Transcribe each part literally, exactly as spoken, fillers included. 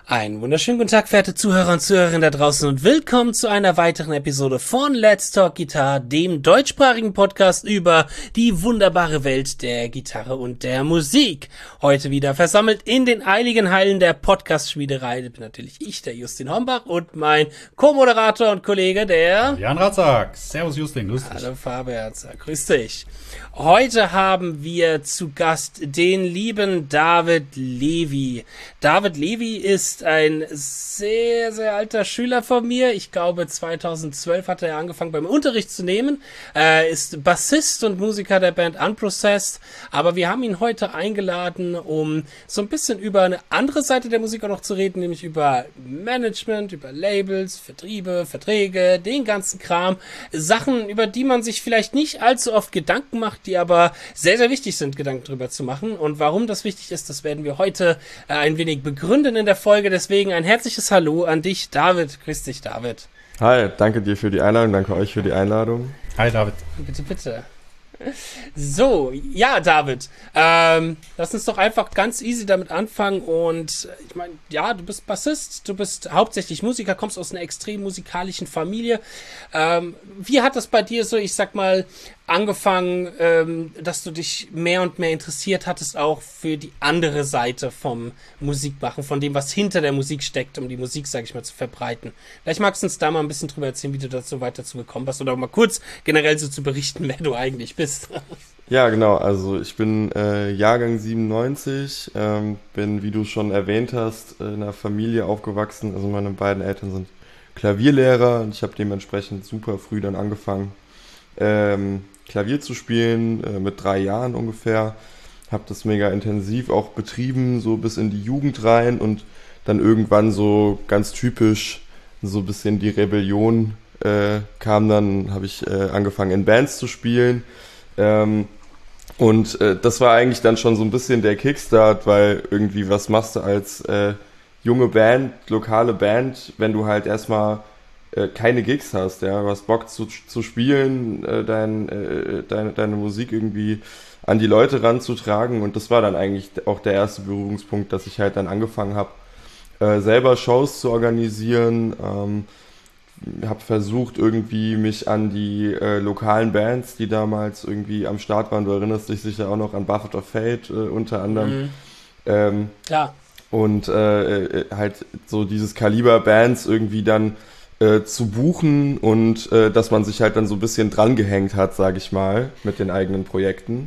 Einen wunderschönen guten Tag, verehrte Zuhörer und Zuhörerinnen da draußen und willkommen zu einer weiteren Episode von Let's Talk Guitar, dem deutschsprachigen Podcast über die wunderbare Welt der Gitarre und der Musik. Heute wieder versammelt in den eiligen Hallen der Podcast-Schmiederei bin natürlich ich, der Justin Hombach, und mein Co-Moderator und Kollege, der Jan Ratzak. Servus Justin, grüß dich. Hallo Fabian Ratzak, grüß dich. Heute haben wir zu Gast den lieben David Levy. David Levy ist ein sehr, sehr alter Schüler von mir. Ich glaube, zweitausendzwölf hat er angefangen beim Unterricht zu nehmen. Er ist Bassist und Musiker der Band Unprocessed. Aber wir haben ihn heute eingeladen, um so ein bisschen über eine andere Seite der Musik auch noch zu reden, nämlich über Management, über Labels, Vertriebe, Verträge, den ganzen Kram. Sachen, über die man sich vielleicht nicht allzu oft Gedanken macht, die aber sehr, sehr wichtig sind, Gedanken drüber zu machen. Und warum das wichtig ist, das werden wir heute äh, ein wenig begründen in der Folge. Deswegen ein herzliches Hallo an dich, David. Grüß dich, David. Hi, danke dir für die Einladung, danke euch für die Einladung. Hi, David. Bitte, bitte. So, ja, David, ähm, lass uns doch einfach ganz easy damit anfangen und ich meine, ja, du bist Bassist, du bist hauptsächlich Musiker, kommst aus einer extrem musikalischen Familie. Ähm, wie hat das bei dir so, ich sag mal, angefangen, ähm, dass du dich mehr und mehr interessiert hattest auch für die andere Seite vom Musikmachen, von dem, was hinter der Musik steckt, um die Musik, sag ich mal, zu verbreiten? Vielleicht magst du uns da mal ein bisschen drüber erzählen, wie du dazu weiter zu gekommen bist oder mal kurz generell so zu berichten, wer du eigentlich bist. Ja, genau, also ich bin äh, Jahrgang siebenundneunzig, ähm, bin, wie du schon erwähnt hast, in einer Familie aufgewachsen, also meine beiden Eltern sind Klavierlehrer und ich habe dementsprechend super früh dann angefangen, ähm, Klavier zu spielen, äh, mit drei Jahren ungefähr, habe das mega intensiv auch betrieben, so bis in die Jugend rein und dann irgendwann so ganz typisch so ein bisschen die Rebellion äh, kam, dann habe ich äh, angefangen in Bands zu spielen. Ähm, und äh, das war eigentlich dann schon so ein bisschen der Kickstart, weil irgendwie was machst du als äh, junge Band, lokale Band, wenn du halt erstmal äh, keine Gigs hast, ja, du hast Bock zu, zu spielen, äh, dein, äh, deine, deine Musik irgendwie an die Leute ranzutragen, und das war dann eigentlich auch der erste Berührungspunkt, dass ich halt dann angefangen habe, äh, selber Shows zu organisieren, ähm, habe versucht, irgendwie mich an die äh, lokalen Bands, die damals irgendwie am Start waren, du erinnerst dich sicher auch noch an Buffet of Fate äh, unter anderem. Mhm. Ähm, Klar. Und äh, äh, halt so dieses Kaliber Bands irgendwie dann äh, zu buchen und äh, dass man sich halt dann so ein bisschen dran gehängt hat, sage ich mal, mit den eigenen Projekten.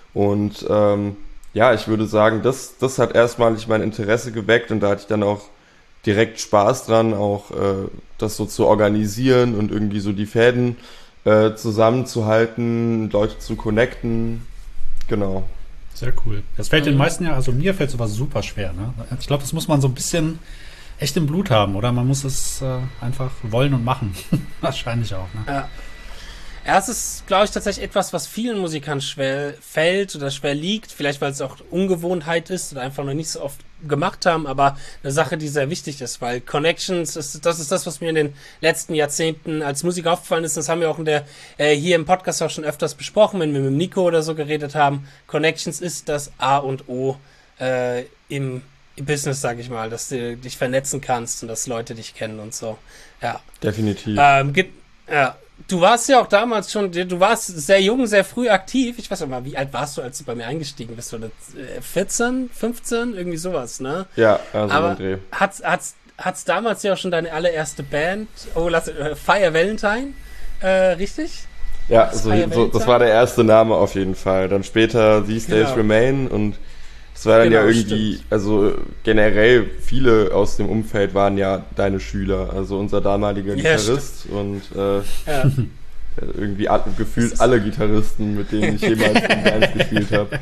Und ähm, ja, ich würde sagen, das, das hat erstmalig mein Interesse geweckt und da hatte ich dann auch direkt Spaß dran, auch äh, das so zu organisieren und irgendwie so die Fäden äh, zusammenzuhalten, Leute zu connecten. Genau. Sehr cool. Das fällt den meisten ja, also mir fällt sowas super schwer. Ne? Ich glaube, das muss man so ein bisschen echt im Blut haben, oder? Man muss es äh, einfach wollen und machen. Wahrscheinlich auch. Ne? Ja. Ja, es ist, glaube ich, tatsächlich etwas, was vielen Musikern schwer fällt oder schwer liegt. Vielleicht, weil es auch Ungewohnheit ist oder einfach noch nicht so oft gemacht haben, aber eine Sache, die sehr wichtig ist, weil Connections, ist, das ist das, was mir in den letzten Jahrzehnten als Musiker aufgefallen ist. Das haben wir auch in der äh, hier im Podcast auch schon öfters besprochen, wenn wir mit Nico oder so geredet haben. Connections ist das A und O äh, im, im Business, sage ich mal, dass du dich vernetzen kannst und dass Leute dich kennen und so. Ja. Definitiv. Ähm, gibt, ja. Du warst ja auch damals schon, du warst sehr jung, sehr früh aktiv. Ich weiß nicht mal, wie alt warst du, als du bei mir eingestiegen bist? Oder vierzehn, fünfzehn? Irgendwie sowas, ne? Ja, also aber André. Hat's, hat's, hat's damals ja auch schon deine allererste Band, oh, lass, äh, Fire Valentine, äh, richtig? Ja, so, so, das war der erste Name auf jeden Fall. Dann später These Days Genau. Remain und es war dann Genau, ja irgendwie, stimmt. also generell viele aus dem Umfeld waren ja deine Schüler, also unser damaliger Ja, Gitarrist und äh, Ja. irgendwie a- gefühlt alle Gitarristen, mit denen ich jemals in Bands gespielt habe.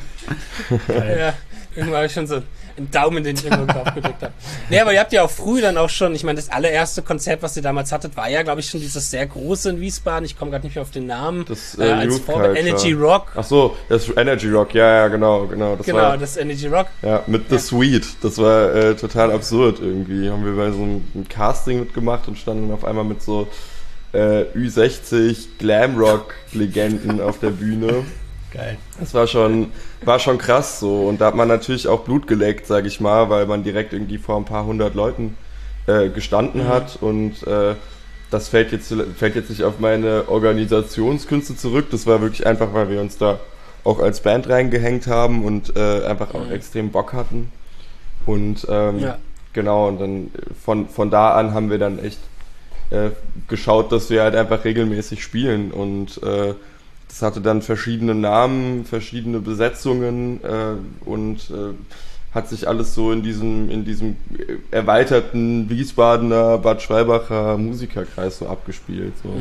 Ja, irgendwann habe ich schon so einen Daumen, den ich irgendwo drauf gedrückt habe. Nee, aber ihr habt ja auch früh dann auch schon, ich meine, das allererste Konzert, was ihr damals hattet, war ja, glaube ich, schon dieses sehr große in Wiesbaden. Ich komme gerade nicht mehr auf den Namen. Das äh, äh, als Youth Vorbild Culture. Energy Rock. Ach so, das Energy Rock, ja, ja, genau, genau. Das Genau, war, das Energy Rock. ja, mit The Ja. Sweet. Das war äh, total absurd irgendwie. Haben wir bei so einem, einem Casting mitgemacht und standen auf einmal mit so äh, Ü sechzig Glamrock-Legenden auf der Bühne. Geil. Das war schon, war schon krass so. Und da hat man natürlich auch Blut geleckt, sag ich mal, weil man direkt irgendwie vor ein paar hundert Leuten äh, gestanden mhm. hat. Und äh, das fällt jetzt, fällt jetzt nicht auf meine Organisationskünste zurück. Das war wirklich einfach, weil wir uns da auch als Band reingehängt haben und äh, einfach auch mhm. extrem Bock hatten. Und ähm, ja. genau, und dann von, von da an haben wir dann echt äh, geschaut, dass wir halt einfach regelmäßig spielen. Und äh, das hatte dann verschiedene Namen, verschiedene Besetzungen äh, und äh, hat sich alles so in diesem, in diesem erweiterten Wiesbadener, Bad Schwalbacher Musikerkreis so abgespielt. So.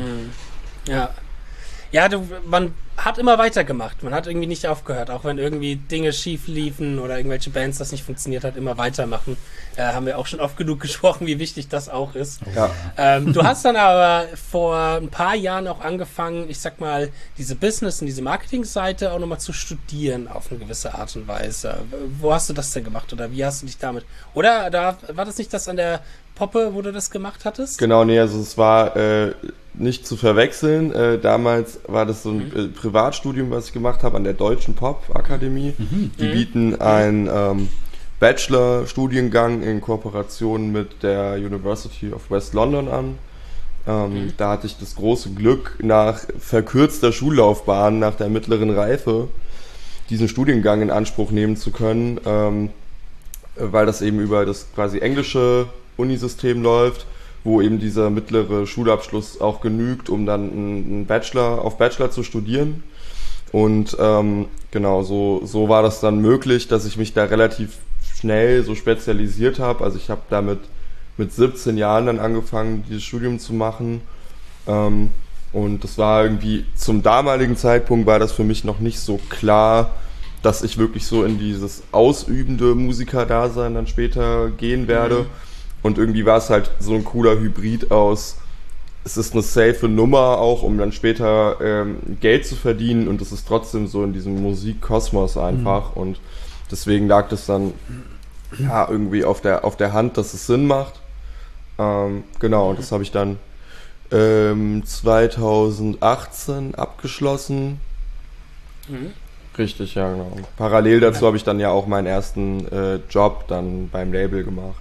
Ja. Ja, du, man hat immer weitergemacht. Man hat irgendwie nicht aufgehört, auch wenn irgendwie Dinge schief liefen oder irgendwelche Bands das nicht funktioniert hat, immer weitermachen. Äh, haben wir auch schon oft genug gesprochen, wie wichtig das auch ist. Ja. Ähm, du hast dann aber vor ein paar Jahren auch angefangen, ich sag mal, diese Business- und diese Marketingseite auch nochmal zu studieren auf eine gewisse Art und Weise. Wo hast du das denn gemacht oder wie hast du dich damit? Oder da, war das nicht das an der Poppe, wo du das gemacht hattest? Genau, nee, also es war äh, nicht zu verwechseln. Äh, damals war das so ein äh, Privatstudium, was ich gemacht habe an der Deutschen Pop-Akademie. Mhm. Die mhm. bieten einen ähm, Bachelor-Studiengang in Kooperation mit der University of West London an. Ähm, mhm. Da hatte ich das große Glück, nach verkürzter Schullaufbahn, nach der mittleren Reife, diesen Studiengang in Anspruch nehmen zu können, ähm, weil das eben über das quasi englische Unisystem läuft, wo eben dieser mittlere Schulabschluss auch genügt, um dann einen Bachelor auf Bachelor zu studieren. Und ähm, genau, so, so war das dann möglich, dass ich mich da relativ schnell so spezialisiert habe. Also ich habe damit mit siebzehn Jahren dann angefangen, dieses Studium zu machen. Ähm, und das war irgendwie, zum damaligen Zeitpunkt war das für mich noch nicht so klar, dass ich wirklich so in dieses ausübende Musikerdasein dann später gehen werde. Mhm. Und irgendwie war es halt so ein cooler Hybrid aus, es ist eine safe Nummer auch, um dann später ähm, Geld zu verdienen, und es ist trotzdem so in diesem Musikkosmos einfach. Mhm. Und deswegen lag das dann ja irgendwie auf der, auf der Hand, dass es Sinn macht. Ähm, genau, und das habe ich dann ähm, zweitausendachtzehn abgeschlossen. Mhm. Richtig, ja, genau. Parallel dazu habe ich dann ja auch meinen ersten äh, Job dann beim Label gemacht.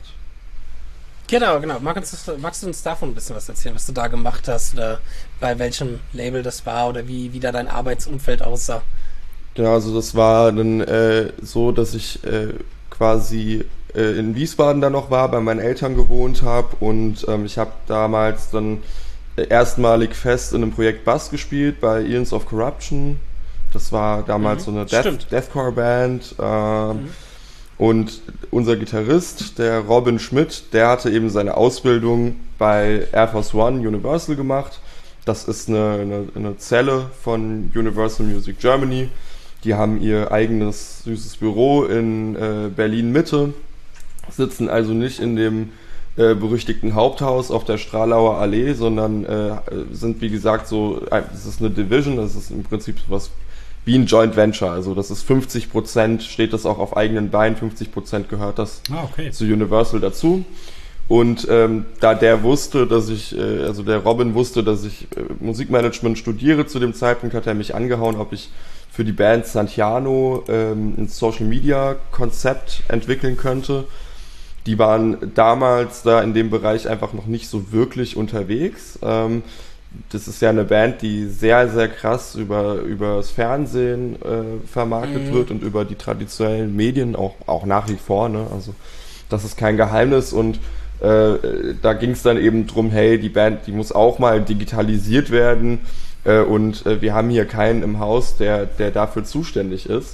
Genau, genau. Magst du, magst du uns davon ein bisschen was erzählen, was du da gemacht hast oder bei welchem Label das war oder wie, wie da dein Arbeitsumfeld aussah? Genau, also das war dann äh, so, dass ich äh, quasi äh, in Wiesbaden dann noch war, bei meinen Eltern gewohnt habe, und ähm, ich habe damals dann erstmalig fest in einem Projekt Bass gespielt bei Eons of Corruption. Das war damals mhm, so eine Death, Deathcore-Band. Äh, mhm. Und unser Gitarrist, der Robin Schmidt, der hatte eben seine Ausbildung bei Air Force One Universal gemacht. Das ist eine, eine, eine Zelle von Universal Music Germany. Die haben ihr eigenes süßes Büro in äh, Berlin-Mitte, sitzen also nicht in dem äh, berüchtigten Haupthaus auf der Stralauer Allee, sondern äh, sind, wie gesagt, so, das ist eine Division, das ist im Prinzip was wie ein Joint Venture, also das ist fünfzig Prozent steht das auch auf eigenen Beinen, fünfzig Prozent gehört das ah, okay. zu Universal dazu. Und ähm, da der wusste, dass ich, äh, also der Robin wusste, dass ich äh, Musikmanagement studiere zu dem Zeitpunkt, hat er mich angehauen, ob ich für die Band Santiano ähm, ein Social Media Konzept entwickeln könnte. Die waren damals da in dem Bereich einfach noch nicht so wirklich unterwegs. Ähm, Das ist ja eine Band, die sehr, sehr krass über, über das Fernsehen äh, vermarktet mhm. wird und über die traditionellen Medien auch, auch nach wie vor. Ne? Also das ist kein Geheimnis, und äh, da ging es dann eben drum, hey, die Band, die muss auch mal digitalisiert werden, äh, und äh, wir haben hier keinen im Haus, der, der dafür zuständig ist.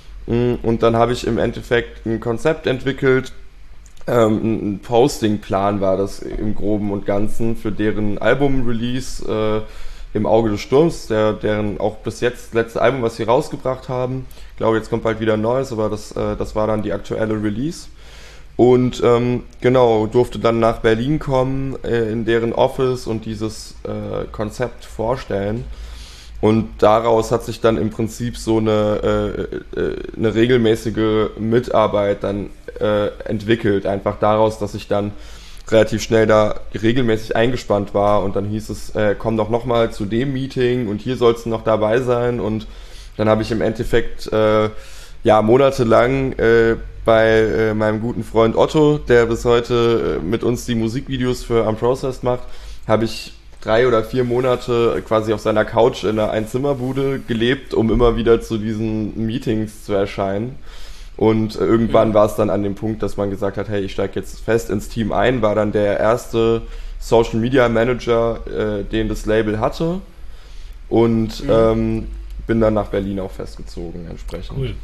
Und dann habe ich im Endeffekt ein Konzept entwickelt. Ähm, ein Posting-Plan war das im Groben und Ganzen für deren Album-Release äh, im Auge des Sturms, der, deren auch bis jetzt das letzte Album, was sie rausgebracht haben. Ich glaube, jetzt kommt bald wieder ein neues, aber das, äh, das war dann die aktuelle Release. Und ähm, genau, durfte dann nach Berlin kommen, äh, in deren Office, und dieses äh, Konzept vorstellen. Und daraus hat sich dann im Prinzip so eine, äh, äh, eine regelmäßige Mitarbeit dann äh, entwickelt. Einfach daraus, dass ich dann relativ schnell da regelmäßig eingespannt war, und dann hieß es, äh, komm doch nochmal zu dem Meeting und hier sollst du noch dabei sein, und Dann habe ich im Endeffekt äh, ja monatelang äh, bei äh, meinem guten Freund Otto, der bis heute äh, mit uns die Musikvideos für Unprocessed macht, habe ich drei oder vier Monate quasi auf seiner Couch in einer Einzimmerbude gelebt, um immer wieder zu diesen Meetings zu erscheinen. Und äh, irgendwann mhm. war es dann an dem Punkt, dass man gesagt hat, hey, ich steige jetzt fest ins Team ein, war dann der erste Social Media Manager, äh, den das Label hatte. Und mhm. ähm, bin dann nach Berlin auch festgezogen entsprechend. Cool.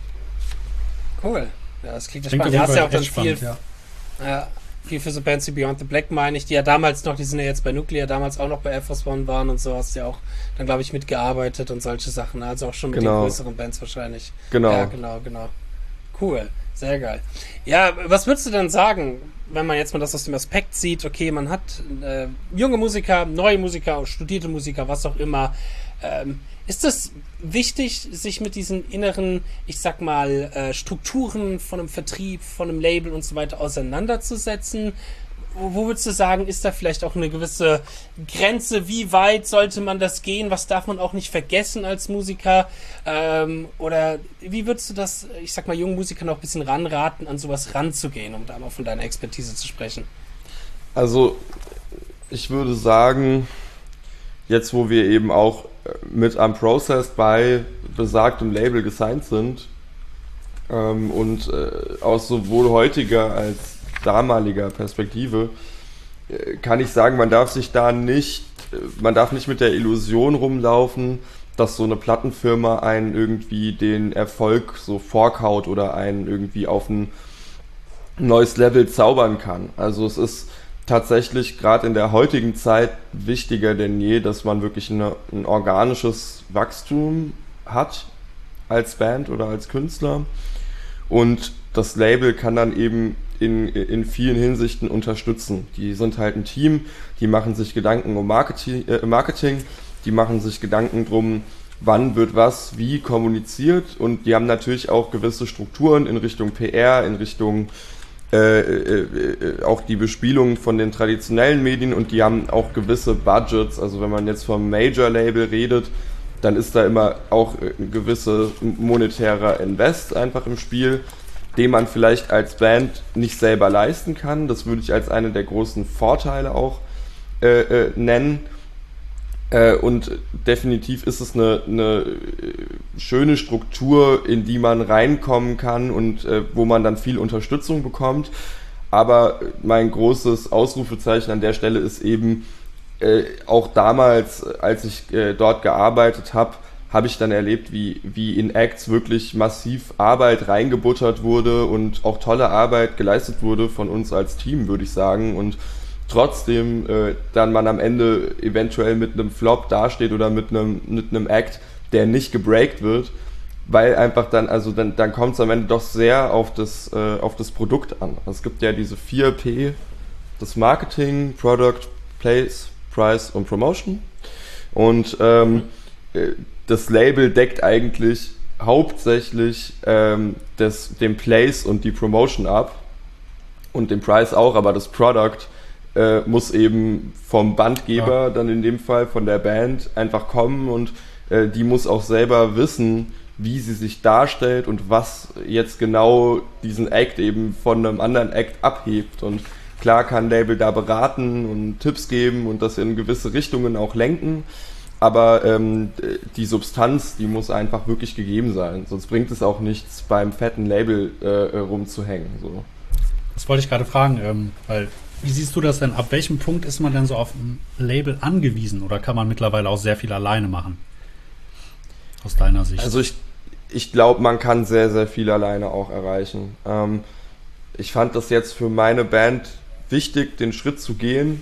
Cool. Ja, das klingt ja Klingt spannend. Du hast ja auch dann spannend, viel, ja. äh, viel für so Bands wie Beyond the Black, meine ich, die ja damals noch, die sind ja jetzt bei Nuclear, damals auch noch bei Air Force One waren und so, hast du ja auch dann, glaube ich, mitgearbeitet und solche Sachen. Also auch schon mit genau. den größeren Bands wahrscheinlich. Genau. Ja, genau, genau. Cool. Sehr geil. Ja, was würdest du denn sagen, wenn man jetzt mal das aus dem Aspekt sieht, okay, man hat äh, junge Musiker, neue Musiker, studierte Musiker, was auch immer, ähm, ist es wichtig, sich mit diesen inneren, ich sag mal, äh, Strukturen von einem Vertrieb, von einem Label und so weiter auseinanderzusetzen? Wo, wo würdest du sagen, ist da vielleicht auch eine gewisse Grenze? Wie weit sollte man das gehen? Was darf man auch nicht vergessen als Musiker? Ähm, oder wie würdest du das, ich sag mal, jungen Musikern auch ein bisschen ranraten, an sowas ranzugehen, um da mal von deiner Expertise zu sprechen? Also, ich würde sagen, jetzt wo wir eben auch mit Unprocessed bei besagtem Label gesigned sind ähm, und äh, aus sowohl heutiger als damaliger Perspektive äh, kann ich sagen, man darf sich da nicht, man darf nicht mit der Illusion rumlaufen, dass so eine Plattenfirma einen irgendwie den Erfolg so vorkaut oder einen irgendwie auf ein neues Level zaubern kann. Also es ist tatsächlich gerade in der heutigen Zeit wichtiger denn je, dass man wirklich eine, ein organisches Wachstum hat als Band oder als Künstler, und das Label kann dann eben in, in vielen Hinsichten unterstützen. Die sind halt ein Team, die machen sich Gedanken um Marketing, äh, Marketing, die machen sich Gedanken drum, wann wird was wie kommuniziert, und die haben natürlich auch gewisse Strukturen in Richtung P R, in Richtung Äh, äh, auch die Bespielung von den traditionellen Medien, und die haben auch gewisse Budgets. Also wenn man jetzt vom Major-Label redet, dann ist da immer auch ein gewisser monetärer Invest einfach im Spiel, den man vielleicht als Band nicht selber leisten kann. Das würde ich als einen der großen Vorteile auch äh, äh, nennen. Äh, und definitiv ist es eine, eine schöne Struktur, in die man reinkommen kann und äh, wo man dann viel Unterstützung bekommt. Aber mein großes Ausrufezeichen an der Stelle ist eben, äh, auch damals, als ich äh, dort gearbeitet habe, habe ich dann erlebt, wie, wie in Acts wirklich massiv Arbeit reingebuttert wurde und auch tolle Arbeit geleistet wurde von uns als Team, würde ich sagen. Und trotzdem äh, dann man am Ende eventuell mit einem Flop dasteht oder mit einem mit einem Act, der nicht gebreakt wird, weil einfach dann, also dann, dann kommt es am Ende doch sehr auf das, äh, auf das Produkt an. Es gibt ja diese vier P, das Marketing, Product, Place, Price und Promotion. Und ähm, äh, das Label deckt eigentlich hauptsächlich ähm, das, den Place und die Promotion ab und den Price auch, aber das Product äh, muss eben vom Bandgeber, ja. dann in dem Fall von der Band, einfach kommen, und äh, die muss auch selber wissen, wie sie sich darstellt und was jetzt genau diesen Act eben von einem anderen Act abhebt. Und klar kann ein Label da beraten und Tipps geben und das in gewisse Richtungen auch lenken, aber ähm, die Substanz, die muss einfach wirklich gegeben sein, sonst bringt es auch nichts, beim fetten Label äh, rumzuhängen. So. Das wollte ich gerade fragen, ähm, weil wie siehst du das denn? Ab welchem Punkt ist man denn so auf ein Label angewiesen, oder kann man mittlerweile auch sehr viel alleine machen? Aus deiner Sicht? Also ich, ich glaube, man kann sehr, sehr viel alleine auch erreichen. Ähm, ich fand das jetzt für meine Band wichtig, den Schritt zu gehen,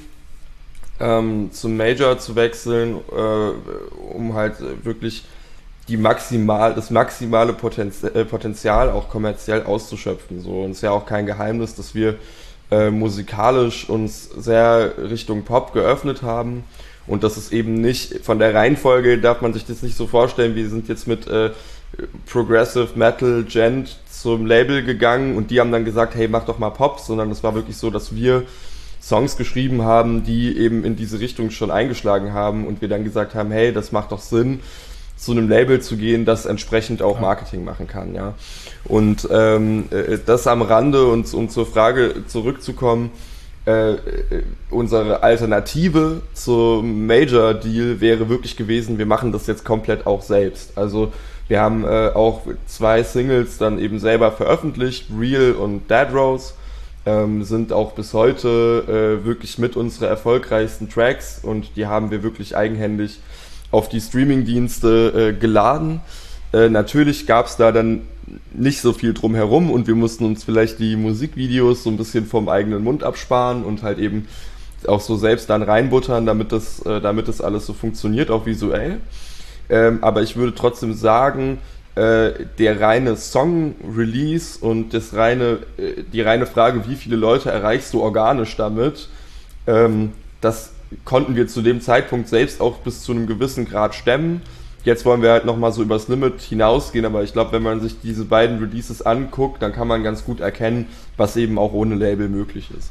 ähm, zum Major zu wechseln, äh, um halt wirklich die maximal, das maximale Potenzial, äh, Potenzial auch kommerziell auszuschöpfen. So. Und es ist ja auch kein Geheimnis, dass wir äh, musikalisch uns sehr Richtung Pop geöffnet haben. Und das ist eben nicht, von der Reihenfolge darf man sich das nicht so vorstellen, wir sind jetzt mit äh, Progressive Metal Gent zum Label gegangen und die haben dann gesagt, hey, mach doch mal Pop, sondern es war wirklich so, dass wir Songs geschrieben haben, die eben in diese Richtung schon eingeschlagen haben und wir dann gesagt haben, hey, das macht doch Sinn, zu einem Label zu gehen, das entsprechend auch Marketing machen kann, ja. Und ähm, das am Rande, und um zur Frage zurückzukommen, äh, unsere Alternative zum Major Deal wäre wirklich gewesen, wir machen das jetzt komplett auch selbst. Also wir haben äh, auch zwei Singles dann eben selber veröffentlicht, Real und Dead Rose, ähm, sind auch bis heute äh, wirklich mit unsere erfolgreichsten Tracks, und die haben wir wirklich eigenhändig auf die Streamingdienste äh, geladen. Äh, natürlich gab es da dann nicht so viel drumherum, und wir mussten uns vielleicht die Musikvideos so ein bisschen vom eigenen Mund absparen und halt eben auch so selbst dann reinbuttern, damit das, äh, damit das alles so funktioniert, auch visuell. Ähm, aber ich würde trotzdem sagen, äh, der reine Song-Release und das reine, äh, die reine Frage, wie viele Leute erreichst du organisch damit, ähm, das konnten wir zu dem Zeitpunkt selbst auch bis zu einem gewissen Grad stemmen. Jetzt wollen wir halt nochmal so übers Limit hinausgehen, aber ich glaube, wenn man sich diese beiden Releases anguckt, dann kann man ganz gut erkennen, was eben auch ohne Label möglich ist.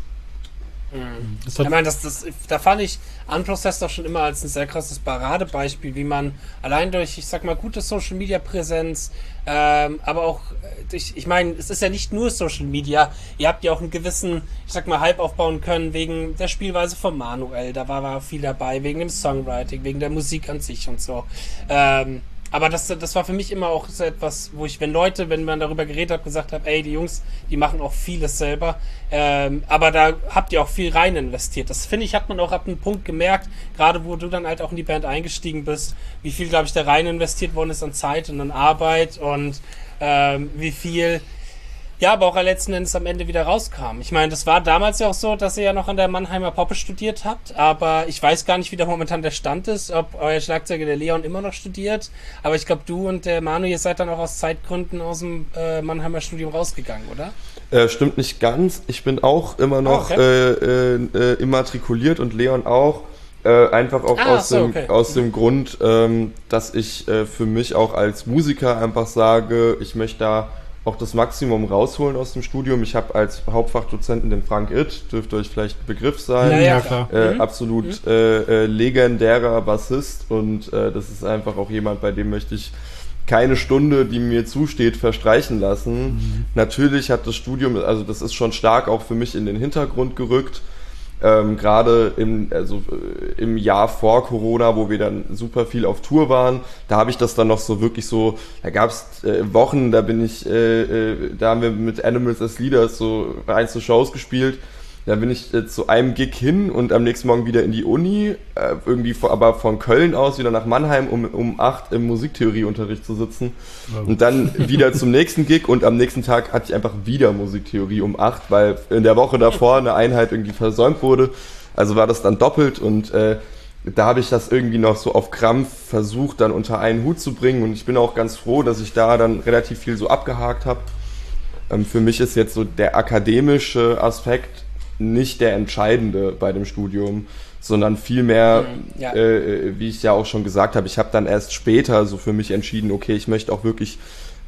Mhm. Ich meine, das, das, da fand ich Unprocessed auch schon immer als ein sehr krasses Paradebeispiel, wie man allein durch, ich sag mal, gute Social Media Präsenz, ähm, aber auch durch, ich meine, es ist ja nicht nur Social Media, ihr habt ja auch einen gewissen, ich sag mal, Hype aufbauen können wegen der Spielweise von Manuel, da war, war viel dabei, wegen dem Songwriting, wegen der Musik an sich und so. Ähm, Aber das, das war für mich immer auch so etwas, wo ich, wenn Leute, wenn man darüber geredet hat, gesagt habe, ey, die Jungs, die machen auch vieles selber, ähm, aber da habt ihr auch viel rein investiert. Das, finde ich, hat man auch ab einem Punkt gemerkt, gerade wo du dann halt auch in die Band eingestiegen bist, wie viel, glaube ich, da rein investiert worden ist an Zeit und an Arbeit, und ähm, wie viel, ja, aber auch letzten Endes am Ende wieder rauskam. Ich meine, das war damals ja auch so, dass ihr ja noch an der Mannheimer Poppe studiert habt, aber ich weiß gar nicht, wie da momentan der Stand ist, ob euer Schlagzeuger, der Leon, immer noch studiert, aber ich glaube, du und der Manu, ihr seid dann auch aus Zeitgründen aus dem äh, Mannheimer Studium rausgegangen, oder? Äh, stimmt nicht ganz. Ich bin auch immer noch oh, okay. äh, äh, immatrikuliert, und Leon auch. Äh, einfach auch ah, aus, so, dem, okay. aus dem Grund, ähm, dass ich äh, für mich auch als Musiker einfach sage, ich möchte da auch das Maximum rausholen aus dem Studium. Ich habe als Hauptfachdozenten den Frank Itt, dürfte euch vielleicht ein Begriff sein. Ja, ja, klar. Äh, mhm. Absolut mhm. Äh, äh, legendärer Bassist, und äh, das ist einfach auch jemand, bei dem möchte ich keine Stunde, die mir zusteht, verstreichen lassen. Mhm. Natürlich hat das Studium, also das ist schon stark auch für mich in den Hintergrund gerückt. Ähm, gerade im, also, äh, im Jahr vor Corona, wo wir dann super viel auf Tour waren, da habe ich das dann noch so wirklich so, da gab es äh, Wochen, da bin ich, äh, äh, da haben wir mit Animals as Leaders so einzelne Shows gespielt, da bin ich äh, zu einem Gig hin und am nächsten Morgen wieder in die Uni, äh, irgendwie vor, aber von Köln aus wieder nach Mannheim, um um acht im Musiktheorieunterricht zu sitzen, und dann wieder zum nächsten Gig, und am nächsten Tag hatte ich einfach wieder Musiktheorie um acht, weil in der Woche davor eine Einheit irgendwie versäumt wurde, also war das dann doppelt, und äh, da habe ich das irgendwie noch so auf Krampf versucht, dann unter einen Hut zu bringen, und ich bin auch ganz froh, dass ich da dann relativ viel so abgehakt habe. Ähm, für mich ist jetzt so der akademische Aspekt nicht der entscheidende bei dem Studium, sondern vielmehr, mhm, ja. äh, wie ich ja auch schon gesagt habe, ich habe dann erst später so für mich entschieden, okay, ich möchte auch wirklich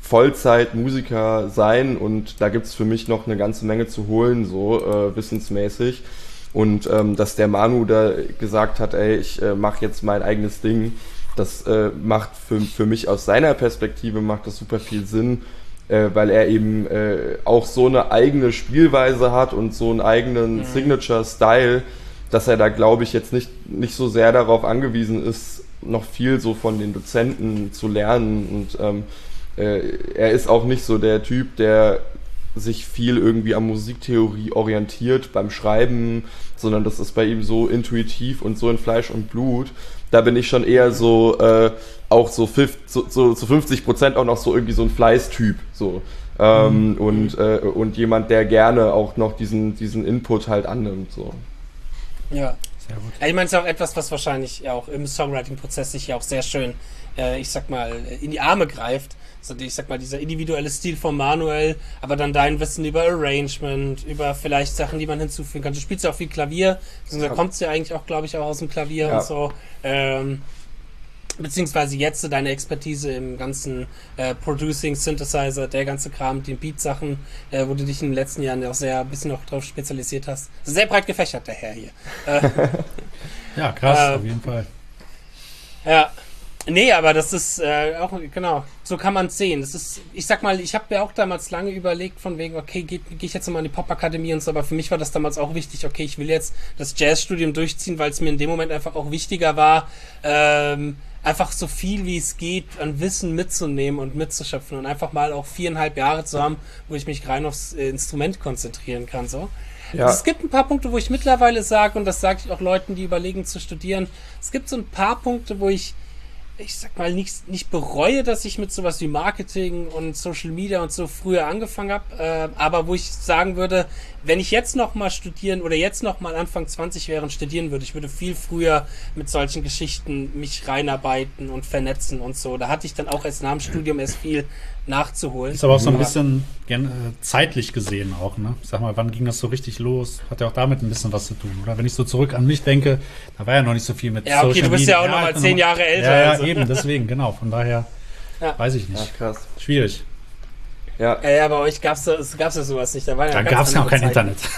Vollzeit-Musiker sein, und da gibt's für mich noch eine ganze Menge zu holen, so äh, wissensmäßig. Und ähm, dass der Manu da gesagt hat, ey, ich äh, mache jetzt mein eigenes Ding, das äh, macht für, für mich aus seiner Perspektive macht das super viel Sinn, Äh, weil er eben äh, auch so eine eigene Spielweise hat und so einen eigenen mhm. Signature-Style, dass er da, glaube ich, jetzt nicht, nicht so sehr darauf angewiesen ist, noch viel so von den Dozenten zu lernen. Und ähm, äh, er ist auch nicht so der Typ, der sich viel irgendwie an Musiktheorie orientiert beim Schreiben, sondern das ist bei ihm so intuitiv und so in Fleisch und Blut. Da bin ich schon eher so, äh, auch so, so, so, so fünfzig Prozent auch noch so irgendwie so ein Fleißtyp, so. Ähm, mhm. und, äh, und jemand, der gerne auch noch diesen, diesen Input halt annimmt, so. Ja. Sehr gut. Ich meine, es ist auch etwas, was wahrscheinlich auch im Songwriting-Prozess sich ja auch sehr schön, äh, ich sag mal, in die Arme greift. Also ich sag mal, dieser individuelle Stil von Manuel, aber dann dein Wissen über Arrangement, über vielleicht Sachen, die man hinzufügen kann. Du spielst ja auch viel Klavier, da kommt es ja eigentlich auch, glaube ich, auch aus dem Klavier ja. und so. Ähm, beziehungsweise jetzt deine Expertise im ganzen äh, Producing, Synthesizer, der ganze Kram, den Beat-Sachen, äh, wo du dich in den letzten Jahren auch sehr ein bisschen noch drauf spezialisiert hast. Sehr breit gefächert, der Herr hier. Äh, ja, krass, äh, auf jeden Fall. Ja. Nee, aber das ist äh, auch, genau, so kann man es sehen. Das ist, ich sag mal, ich habe mir auch damals lange überlegt, von wegen, okay, gehe geh ich jetzt mal in die Popakademie und so, aber für mich war das damals auch wichtig, okay, ich will jetzt das Jazzstudium durchziehen, weil es mir in dem Moment einfach auch wichtiger war, ähm, einfach so viel wie es geht an Wissen mitzunehmen und mitzuschöpfen und einfach mal auch viereinhalb Jahre zu haben, wo ich mich rein aufs äh, Instrument konzentrieren kann, so. Ja. Es gibt ein paar Punkte, wo ich mittlerweile sage, und das sage ich auch Leuten, die überlegen zu studieren, es gibt so ein paar Punkte, wo ich ich sag mal, nicht, nicht bereue, dass ich mit sowas wie Marketing und Social Media und so früher angefangen habe, äh, aber wo ich sagen würde, wenn ich jetzt noch mal studieren oder jetzt noch mal Anfang zwanzig wäre und studieren würde, ich würde viel früher mit solchen Geschichten mich reinarbeiten und vernetzen und so. Da hatte ich dann auch erst nach dem Studium erst viel nachzuholen. Ist aber auch so ein bisschen gern, äh, zeitlich gesehen auch, ne? Ich sag mal, wann ging das so richtig los? Hat ja auch damit ein bisschen was zu tun, oder? Wenn ich so zurück an mich denke, da war ja noch nicht so viel mit ja, okay, Social Media. Du bist ja auch noch mal zehn Jahre älter. Ja, ja, also. eben, deswegen, genau. Von daher ja. weiß ich nicht. Ja, krass. Schwierig. Ja, ja, ja, bei euch gab's da, gab's ja sowas nicht. Da, war ja da gab's ja auch kein Zeit. Internet.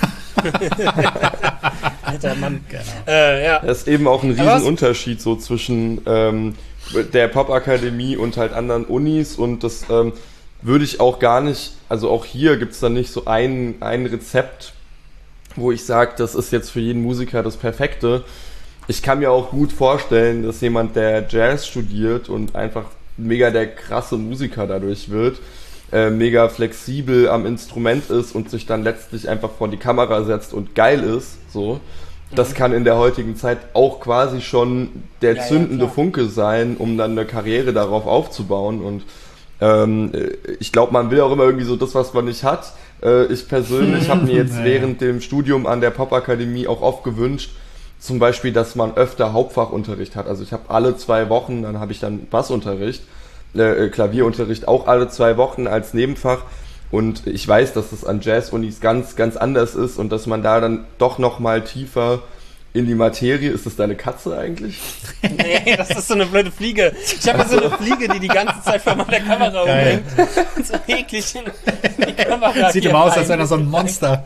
Alter Mann. Genau. Äh, ja. Das ist eben auch ein Riesenunterschied so zwischen ähm, der Popakademie und halt anderen Unis und das ähm, würde ich auch gar nicht, also auch hier gibt's dann nicht so ein, ein Rezept, wo ich sage, das ist jetzt für jeden Musiker das Perfekte. Ich kann mir auch gut vorstellen, dass jemand, der Jazz studiert und einfach mega der krasse Musiker dadurch wird, äh, mega flexibel am Instrument ist und sich dann letztlich einfach vor die Kamera setzt und geil ist, so. Das kann in der heutigen Zeit auch quasi schon der ja, zündende ja, Funke sein, um dann eine Karriere darauf aufzubauen. Und ähm, ich glaube, man will auch immer irgendwie so das, was man nicht hat. Äh, ich persönlich habe mir jetzt ja, während ja. dem Studium an der Popakademie auch oft gewünscht, zum Beispiel, dass man öfter Hauptfachunterricht hat. Also ich habe alle zwei Wochen, dann habe ich dann Bassunterricht, äh, Klavierunterricht auch alle zwei Wochen als Nebenfach. Und ich weiß, dass das an Jazz-Unis ganz, ganz anders ist und dass man da dann doch noch mal tiefer in die Materie. Ist das deine Katze eigentlich? Nee, das ist so eine blöde Fliege. Ich habe so eine Fliege, die die ganze Zeit vor meiner Kamera umhängt. So eklig in die Kamera. Sieht immer aus, als wäre er so ein Monster.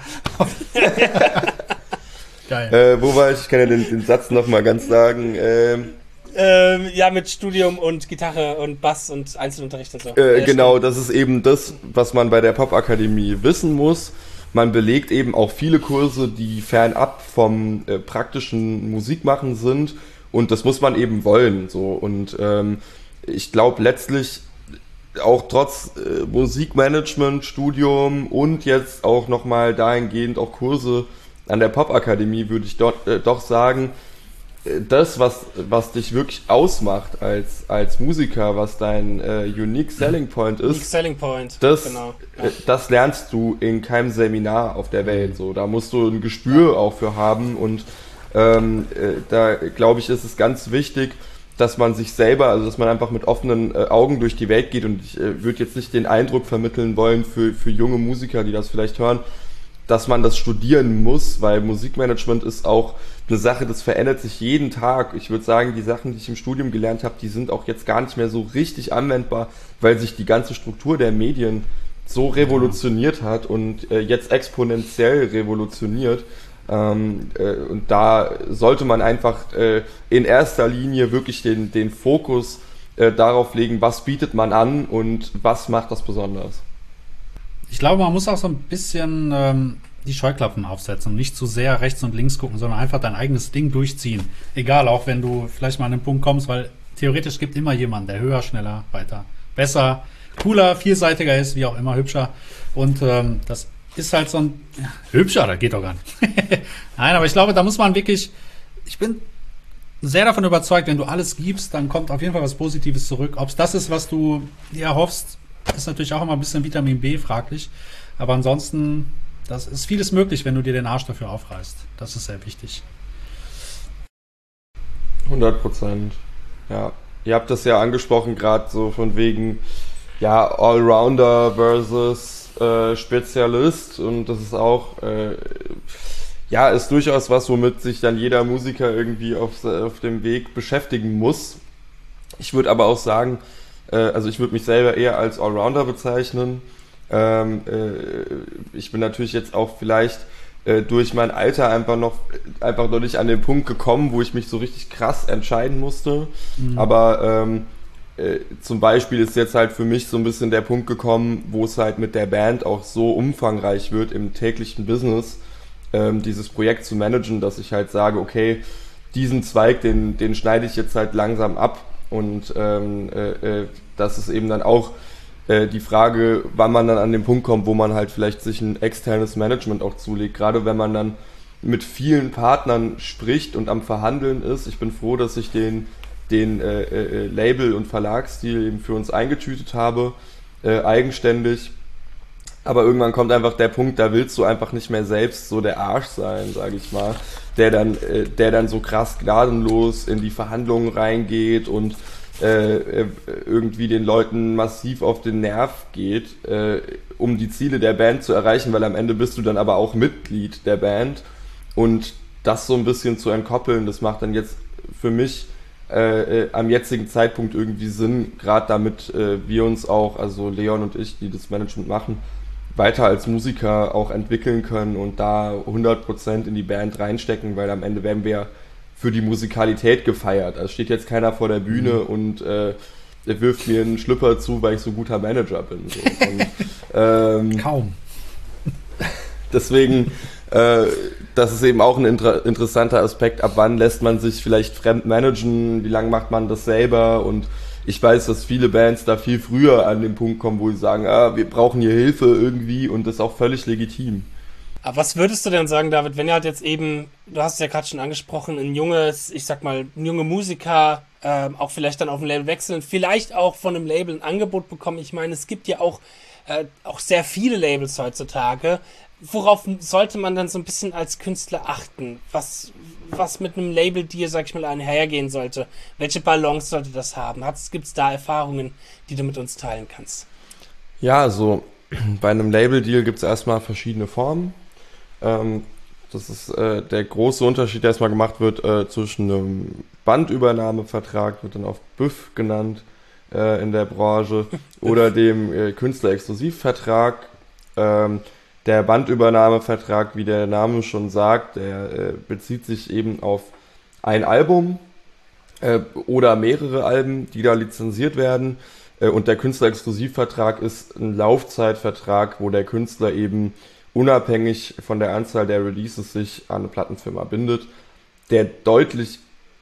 Geil. Äh, wo war ich? Ich kann ja den, den Satz noch mal ganz sagen. Ähm, Ähm, ja, mit Studium und Gitarre und Bass und Einzelunterricht und so. Äh, ja, genau, stimmt. Das ist eben das, was man bei der Popakademie wissen muss. Man belegt eben auch viele Kurse, die fernab vom äh, praktischen Musikmachen sind und das muss man eben wollen. So. Und ähm, ich glaube letztlich auch trotz äh, Musikmanagement, Studium und jetzt auch nochmal dahingehend auch Kurse an der Popakademie würde ich dort äh, doch sagen, das, was, was dich wirklich ausmacht als, als Musiker, was dein äh, Unique Selling Point ist, Unique Selling Point, das, genau. Ja. äh, das lernst du in keinem Seminar auf der Welt. So, da musst du ein Gespür auch für haben und ähm, äh, da glaube ich, ist es ganz wichtig, dass man sich selber, also dass man einfach mit offenen äh, Augen durch die Welt geht und ich äh, würde jetzt nicht den Eindruck vermitteln wollen für, für junge Musiker, die das vielleicht hören, dass man das studieren muss, weil Musikmanagement ist auch eine Sache, das verändert sich jeden Tag. Ich würde sagen, die Sachen, die ich im Studium gelernt habe, die sind auch jetzt gar nicht mehr so richtig anwendbar, weil sich die ganze Struktur der Medien so revolutioniert hat und äh, jetzt exponentiell revolutioniert. Ähm, äh, und da sollte man einfach äh, in erster Linie wirklich den, den Fokus äh, darauf legen, was bietet man an und was macht das besonders. Ich glaube, man muss auch so ein bisschen ähm, die Scheuklappen aufsetzen und nicht zu sehr rechts und links gucken, sondern einfach dein eigenes Ding durchziehen. Egal, auch wenn du vielleicht mal an den Punkt kommst, weil theoretisch gibt immer jemanden, der höher, schneller, weiter, besser, cooler, vielseitiger ist, wie auch immer, hübscher. Und ähm, das ist halt so ein ja, hübscher, das geht doch gar nicht. Nein, aber ich glaube, da muss man wirklich, ich bin sehr davon überzeugt, wenn du alles gibst, dann kommt auf jeden Fall was Positives zurück. Ob es das ist, was du dir erhoffst, ist natürlich auch immer ein bisschen Vitamin B fraglich. Aber ansonsten, das ist vieles möglich, wenn du dir den Arsch dafür aufreißt. Das ist sehr wichtig. hundert Prozent. Ja. Ihr habt das ja angesprochen, gerade so von wegen, ja, Allrounder versus äh, Spezialist. Und das ist auch, äh, ja, ist durchaus was, womit sich dann jeder Musiker irgendwie auf, auf dem Weg beschäftigen muss. Ich würde aber auch sagen, also ich würde mich selber eher als Allrounder bezeichnen. Ähm, äh, ich bin natürlich jetzt auch vielleicht äh, durch mein Alter einfach noch einfach noch nicht an den Punkt gekommen, wo ich mich so richtig krass entscheiden musste. Mhm. Aber ähm, äh, zum Beispiel ist jetzt halt für mich so ein bisschen der Punkt gekommen, wo es halt mit der Band auch so umfangreich wird im täglichen Business, ähm, dieses Projekt zu managen, dass ich halt sage, okay, diesen Zweig, den, den schneide ich jetzt halt langsam ab. Und ähm, äh, äh, das ist eben dann auch äh, die Frage, wann man dann an den Punkt kommt, wo man halt vielleicht sich ein externes Management auch zulegt. Gerade wenn man dann mit vielen Partnern spricht und am Verhandeln ist. Ich bin froh, dass ich den, den äh, äh, Label- und Verlagsstil eben für uns eingetütet habe, äh, eigenständig. Aber irgendwann kommt einfach der Punkt, da willst du einfach nicht mehr selbst so der Arsch sein, sage ich mal, der dann, äh, der dann so krass gnadenlos in die Verhandlungen reingeht und äh, irgendwie den Leuten massiv auf den Nerv geht, äh, um die Ziele der Band zu erreichen, weil am Ende bist du dann aber auch Mitglied der Band und das so ein bisschen zu entkoppeln, das macht dann jetzt für mich äh, äh, am jetzigen Zeitpunkt irgendwie Sinn, gerade damit äh, wir uns auch, also Leon und ich, die das Management machen, weiter als Musiker auch entwickeln können und da hundert Prozent in die Band reinstecken, weil am Ende werden wir für die Musikalität gefeiert. Also steht jetzt keiner vor der Bühne mhm. und äh, der wirft mir einen Schlüpper zu, weil ich so guter Manager bin. So. Und, ähm, Kaum. Deswegen, äh, das ist eben auch ein inter- interessanter Aspekt, ab wann lässt man sich vielleicht fremd managen, wie lange macht man das selber und ich weiß, dass viele Bands da viel früher an den Punkt kommen, wo sie sagen, ah, wir brauchen hier Hilfe irgendwie und das ist auch völlig legitim. Aber was würdest du denn sagen, David, wenn ihr halt jetzt eben, du hast es ja gerade schon angesprochen, ein junges, ich sag mal, ein junger Musiker, ähm, auch vielleicht dann auf ein Label wechseln, vielleicht auch von einem Label ein Angebot bekommen. Ich meine, es gibt ja auch, äh, auch sehr viele Labels heutzutage. Worauf sollte man dann so ein bisschen als Künstler achten? Was, was mit einem Label dir, sag ich mal, einhergehen sollte? Welche Balance sollte das haben? Gibt es da Erfahrungen, die du mit uns teilen kannst? Ja, also bei einem Label-Deal gibt es erstmal verschiedene Formen. Ähm, das ist äh, der große Unterschied, der erstmal gemacht wird äh, zwischen einem Bandübernahmevertrag, wird dann oft B Ü F genannt äh, in der Branche, oder dem äh, Künstlerexklusivvertrag. Ähm, Der Bandübernahmevertrag, wie der Name schon sagt, der äh, bezieht sich eben auf ein Album äh, oder mehrere Alben, die da lizenziert werden. Äh, und der Künstlerexklusivvertrag ist ein Laufzeitvertrag, wo der Künstler eben unabhängig von der Anzahl der Releases sich an eine Plattenfirma bindet. Der deutlich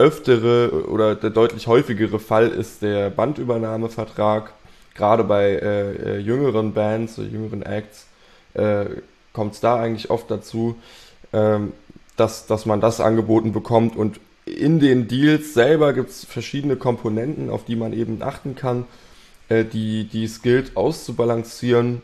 öftere oder der deutlich häufigere Fall ist der Bandübernahmevertrag, gerade bei äh, jüngeren Bands, jüngeren Acts. Äh, kommt es da eigentlich oft dazu, ähm, dass, dass man das angeboten bekommt und in den Deals selber gibt es verschiedene Komponenten, auf die man eben achten kann, äh, die, die es gilt auszubalancieren,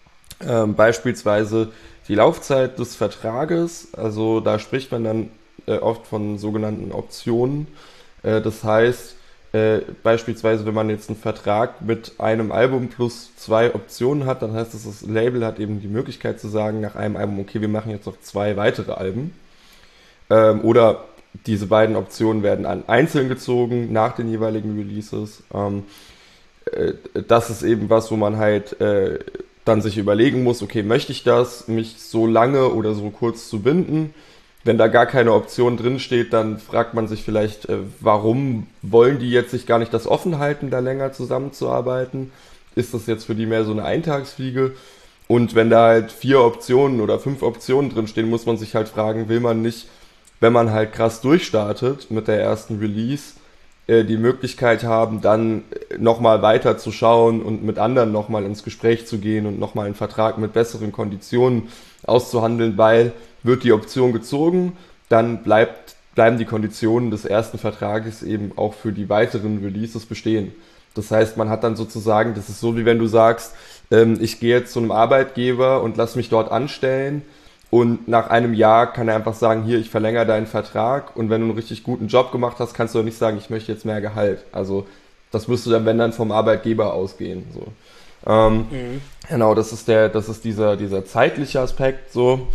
ähm, beispielsweise die Laufzeit des Vertrages, also da spricht man dann äh, oft von sogenannten Optionen, äh, das heißt, Äh, beispielsweise, wenn man jetzt einen Vertrag mit einem Album plus zwei Optionen hat, dann heißt das, das Label hat eben die Möglichkeit zu sagen, nach einem Album, okay, wir machen jetzt noch zwei weitere Alben. Ähm, oder diese beiden Optionen werden an einzeln gezogen nach den jeweiligen Releases. Ähm, äh, das ist eben was, wo man halt äh, dann sich überlegen muss, okay, möchte ich das, mich so lange oder so kurz zu binden? Wenn da gar keine Option drin steht, dann fragt man sich vielleicht, äh, warum wollen die jetzt sich gar nicht das offen halten, da länger zusammenzuarbeiten? Ist das jetzt für die mehr so eine Eintagsfliege? Und wenn da halt vier Optionen oder fünf Optionen drin stehen, muss man sich halt fragen, will man nicht, wenn man halt krass durchstartet mit der ersten Release, äh, die Möglichkeit haben, dann nochmal weiter zu schauen und mit anderen nochmal ins Gespräch zu gehen und nochmal einen Vertrag mit besseren Konditionen auszuhandeln, weil wird die Option gezogen, dann bleibt, bleiben die Konditionen des ersten Vertrages eben auch für die weiteren Releases bestehen. Das heißt, man hat dann sozusagen, das ist so, wie wenn du sagst, ähm, ich gehe jetzt zu einem Arbeitgeber und lass mich dort anstellen und nach einem Jahr kann er einfach sagen, hier, ich verlängere deinen Vertrag und wenn du einen richtig guten Job gemacht hast, kannst du doch nicht sagen, ich möchte jetzt mehr Gehalt. Also das müsste dann, wenn dann, vom Arbeitgeber ausgehen. So. Ähm, mhm. Genau, das ist der, das ist dieser, dieser zeitliche Aspekt so.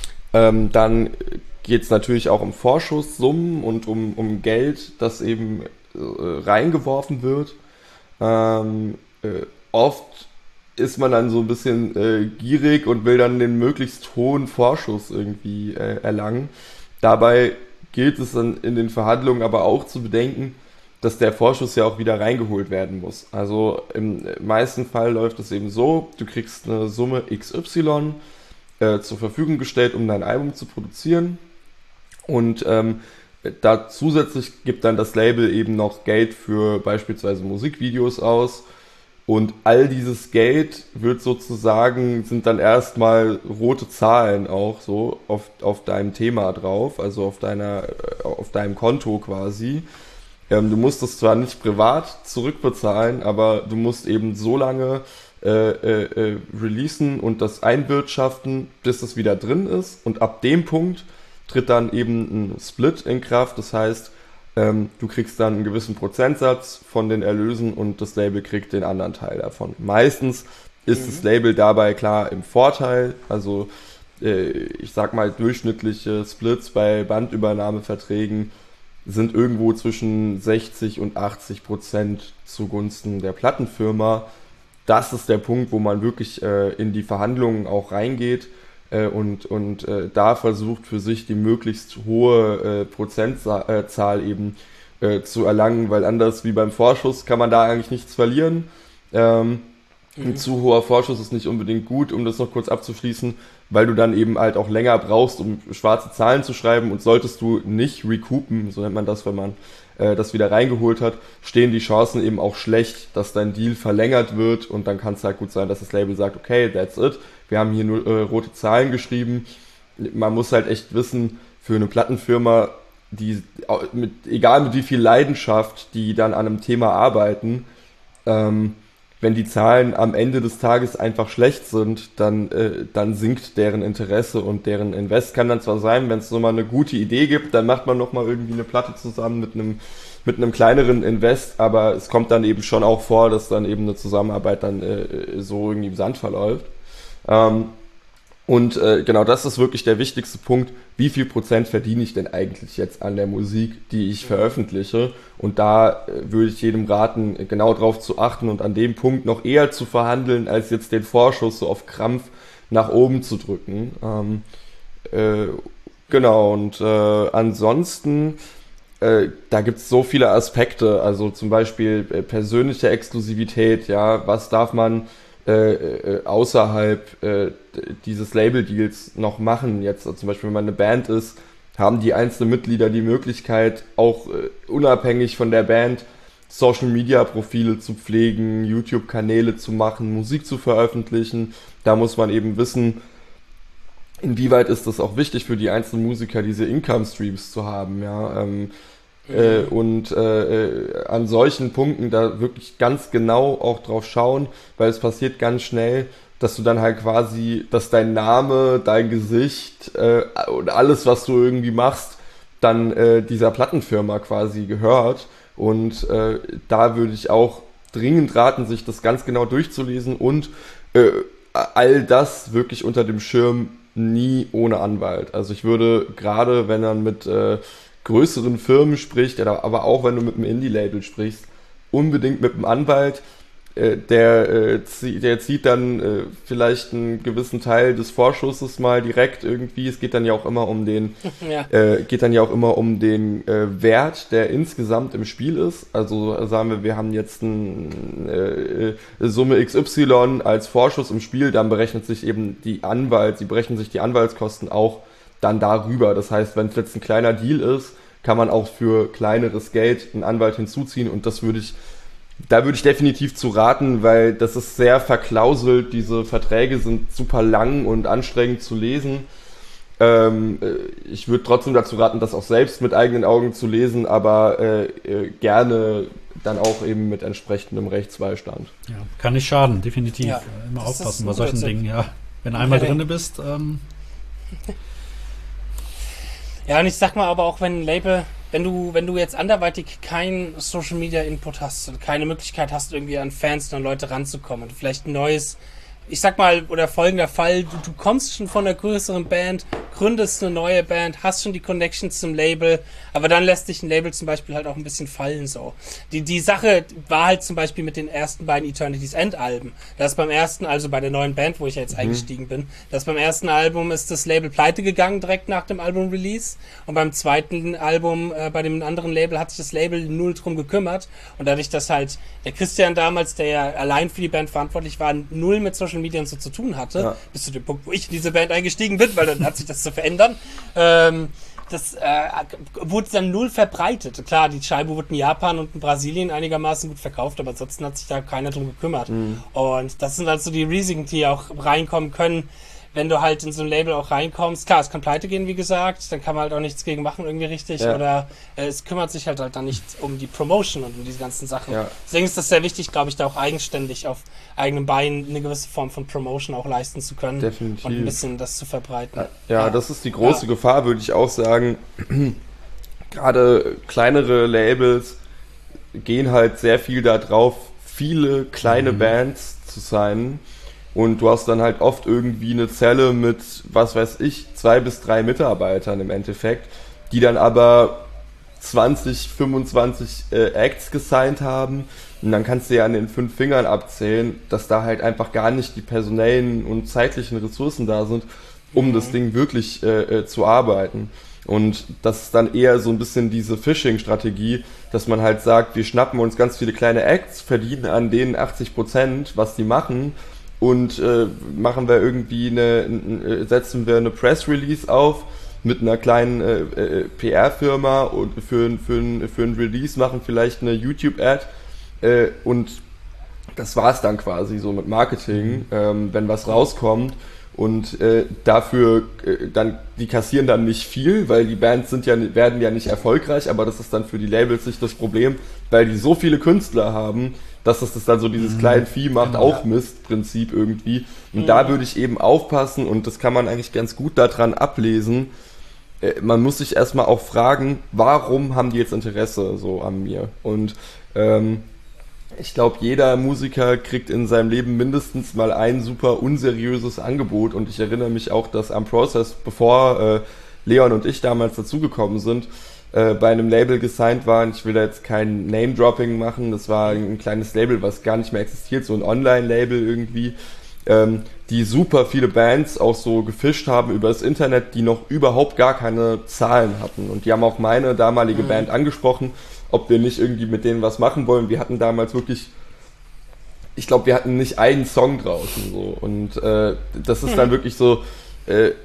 Ähm, dann geht es natürlich auch um Vorschusssummen und um, um Geld, das eben äh, reingeworfen wird. Ähm, äh, oft ist man dann so ein bisschen äh, gierig und will dann den möglichst hohen Vorschuss irgendwie äh, erlangen. Dabei gilt es dann in den Verhandlungen aber auch zu bedenken, dass der Vorschuss ja auch wieder reingeholt werden muss. Also im meisten Fall läuft es eben so, du kriegst eine Summe X Y äh, zur Verfügung gestellt, um dein Album zu produzieren. Und ähm, da zusätzlich gibt dann das Label eben noch Geld für beispielsweise Musikvideos aus. Und all dieses Geld wird sozusagen, sind dann erstmal rote Zahlen auch so auf, auf deinem Thema drauf, also auf deiner, auf deinem Konto quasi. Ähm, du musst es zwar nicht privat zurückbezahlen, aber du musst eben so lange äh, äh, äh, releasen und das einwirtschaften, bis es wieder drin ist. Und ab dem Punkt tritt dann eben ein Split in Kraft. Das heißt, ähm, du kriegst dann einen gewissen Prozentsatz von den Erlösen und das Label kriegt den anderen Teil davon. Meistens ist mhm. das Label dabei klar im Vorteil. Also äh, ich sag mal, durchschnittliche Splits bei Bandübernahmeverträgen sind irgendwo zwischen sechzig und achtzig Prozent zugunsten der Plattenfirma. Das ist der Punkt, wo man wirklich äh, in die Verhandlungen auch reingeht äh, und, und äh, da versucht für sich die möglichst hohe äh, Prozentzahl eben äh, zu erlangen, weil anders wie beim Vorschuss kann man da eigentlich nichts verlieren. Ähm, mhm. Ein zu hoher Vorschuss ist nicht unbedingt gut, um das noch kurz abzuschließen, weil du dann eben halt auch länger brauchst, um schwarze Zahlen zu schreiben, und solltest du nicht recoupen, so nennt man das, wenn man äh, das wieder reingeholt hat, stehen die Chancen eben auch schlecht, dass dein Deal verlängert wird, und dann kann es halt gut sein, dass das Label sagt, okay, that's it, wir haben hier nur äh, rote Zahlen geschrieben. Man muss halt echt wissen, für eine Plattenfirma, die mit, egal mit wie viel Leidenschaft die dann an einem Thema arbeiten, ähm, wenn die Zahlen am Ende des Tages einfach schlecht sind, dann, äh, dann sinkt deren Interesse und deren Invest. Kann dann zwar sein, wenn es so mal eine gute Idee gibt, dann macht man nochmal irgendwie eine Platte zusammen mit einem, mit einem kleineren Invest, aber es kommt dann eben schon auch vor, dass dann eben eine Zusammenarbeit dann äh, so irgendwie im Sand verläuft. Ähm, und äh, genau das ist wirklich der wichtigste Punkt. Wie viel Prozent verdiene ich denn eigentlich jetzt an der Musik, die ich veröffentliche? Und da äh, würde ich jedem raten, genau drauf zu achten und an dem Punkt noch eher zu verhandeln, als jetzt den Vorschuss so auf Krampf nach oben zu drücken. Ähm, äh, genau, und äh, ansonsten, äh, da gibt es so viele Aspekte, also zum Beispiel äh, persönliche Exklusivität, ja, was darf man Äh, äh, außerhalb äh, dieses Label-Deals noch machen. Jetzt zum Beispiel, wenn man eine Band ist, haben die einzelnen Mitglieder die Möglichkeit, auch äh, unabhängig von der Band Social-Media-Profile zu pflegen, YouTube-Kanäle zu machen, Musik zu veröffentlichen. Da muss man eben wissen, inwieweit ist das auch wichtig für die einzelnen Musiker, diese Income-Streams zu haben, ja, ähm, Äh, und äh, an solchen Punkten da wirklich ganz genau auch drauf schauen, weil es passiert ganz schnell, dass du dann halt quasi, dass dein Name, dein Gesicht äh, und alles, was du irgendwie machst, dann äh, dieser Plattenfirma quasi gehört. Und äh, da würde ich auch dringend raten, sich das ganz genau durchzulesen und äh, all das wirklich unter dem Schirm, nie ohne Anwalt. Also ich würde gerade, wenn man mit äh, größeren Firmen spricht, aber auch wenn du mit einem Indie-Label sprichst, unbedingt mit einem Anwalt, äh, der, äh, der zieht dann äh, vielleicht einen gewissen Teil des Vorschusses mal direkt irgendwie. Es geht dann ja auch immer um den, ja. äh, geht dann ja auch immer um den äh, Wert, der insgesamt im Spiel ist. Also sagen wir, wir haben jetzt eine äh, Summe X Y als Vorschuss im Spiel, dann berechnet sich eben die Anwalt, sie berechnen sich die Anwaltskosten auch dann darüber. Das heißt, wenn es jetzt ein kleiner Deal ist, kann man auch für kleineres Geld einen Anwalt hinzuziehen, und das würde ich, da würde ich definitiv zu raten, weil das ist sehr verklauselt, diese Verträge sind super lang und anstrengend zu lesen. Ähm, ich würde trotzdem dazu raten, das auch selbst mit eigenen Augen zu lesen, aber äh, äh, gerne dann auch eben mit entsprechendem Rechtsbeistand. Ja, kann nicht schaden, definitiv. Ja, immer aufpassen bei solchen Dingen, ja. Wenn du einmal ja, drinne bist, ähm ja, und ich sag mal aber auch, wenn ein Label, wenn du, wenn du jetzt anderweitig keinen Social Media Input hast und keine Möglichkeit hast, irgendwie an Fans und an Leute ranzukommen und vielleicht ein neues ich sag mal, oder folgender Fall, du, du kommst schon von einer größeren Band, gründest eine neue Band, hast schon die Connections zum Label, aber dann lässt dich ein Label zum Beispiel halt auch ein bisschen fallen, so. Die, die Sache war halt zum Beispiel mit den ersten beiden Eternity's End Alben. Das beim ersten, also bei der neuen Band, wo ich ja jetzt mhm. eingestiegen bin, das beim ersten Album ist das Label pleite gegangen, direkt nach dem Album-Release, und beim zweiten Album, äh, bei dem anderen Label, hat sich das Label null drum gekümmert, und dadurch, dass halt der Christian damals, der ja allein für die Band verantwortlich war, null mit Social Media und so zu tun hatte, ja. bis zu dem Punkt, wo ich in diese Band eingestiegen bin, weil dann hat sich das zu verändern, ähm, das äh, wurde dann null verbreitet. Klar, die Scheibe wurde in Japan und in Brasilien einigermaßen gut verkauft, aber ansonsten hat sich da keiner drum gekümmert. Mhm. Und das sind halt so die Risiken, die auch reinkommen können, wenn du halt in so ein Label auch reinkommst. Klar, es kann pleite gehen, wie gesagt, dann kann man halt auch nichts gegen machen irgendwie richtig, ja. oder äh, es kümmert sich halt, halt dann nicht um die Promotion und um diese ganzen Sachen. Ja. Deswegen ist das sehr wichtig, glaube ich, da auch eigenständig auf eigenem Bein eine gewisse Form von Promotion auch leisten zu können. Definitiv. Und ein bisschen das zu verbreiten. Ja, ja. das ist die große ja. Gefahr, würde ich auch sagen. Gerade kleinere Labels gehen halt sehr viel da drauf, viele kleine mhm. Bands zu sein. Und du hast dann halt oft irgendwie eine Zelle mit, was weiß ich, zwei bis drei Mitarbeitern im Endeffekt, die dann aber zwanzig, fünfundzwanzig äh, Acts gesigned haben. Und dann kannst du ja an den fünf Fingern abzählen, dass da halt einfach gar nicht die personellen und zeitlichen Ressourcen da sind, um mhm. das Ding wirklich äh, äh, zu arbeiten. Und das ist dann eher so ein bisschen diese Phishing-Strategie, dass man halt sagt, wir schnappen uns ganz viele kleine Acts, verdienen an denen achtzig Prozent, was die machen, und äh, machen wir irgendwie eine, äh, setzen wir eine Press-Release auf mit einer kleinen äh, äh, P R-Firma und für, für, für ein Release machen vielleicht eine YouTube-Ad äh, und das war's dann quasi so mit Marketing, ähm, wenn was rauskommt. Und äh, dafür äh, dann, die kassieren dann nicht viel, weil die Bands sind ja, werden ja nicht erfolgreich, aber das ist dann für die Labels nicht das Problem, weil die so viele Künstler haben, dass das, das dann so dieses mhm. kleine Vieh macht, genau. auch Mistprinzip irgendwie. Und mhm. da würde ich eben aufpassen, und das kann man eigentlich ganz gut daran ablesen, äh, man muss sich erstmal auch fragen, warum haben die jetzt Interesse so an mir? Und ähm, ich glaube, jeder Musiker kriegt in seinem Leben mindestens mal ein super unseriöses Angebot, und ich erinnere mich auch, dass am Process, bevor äh, Leon und ich damals dazugekommen sind, äh, bei einem Label gesigned waren. Ich will da jetzt kein Name-Dropping machen, das war ein kleines Label, was gar nicht mehr existiert, so ein Online-Label irgendwie, ähm, die super viele Bands auch so gefischt haben über das Internet, die noch überhaupt gar keine Zahlen hatten, und die haben auch meine damalige mhm. Band angesprochen, ob wir nicht irgendwie mit denen was machen wollen. Wir hatten damals wirklich, ich glaube, wir hatten nicht einen Song draußen, so, und äh, das ist dann wirklich so, äh, äh,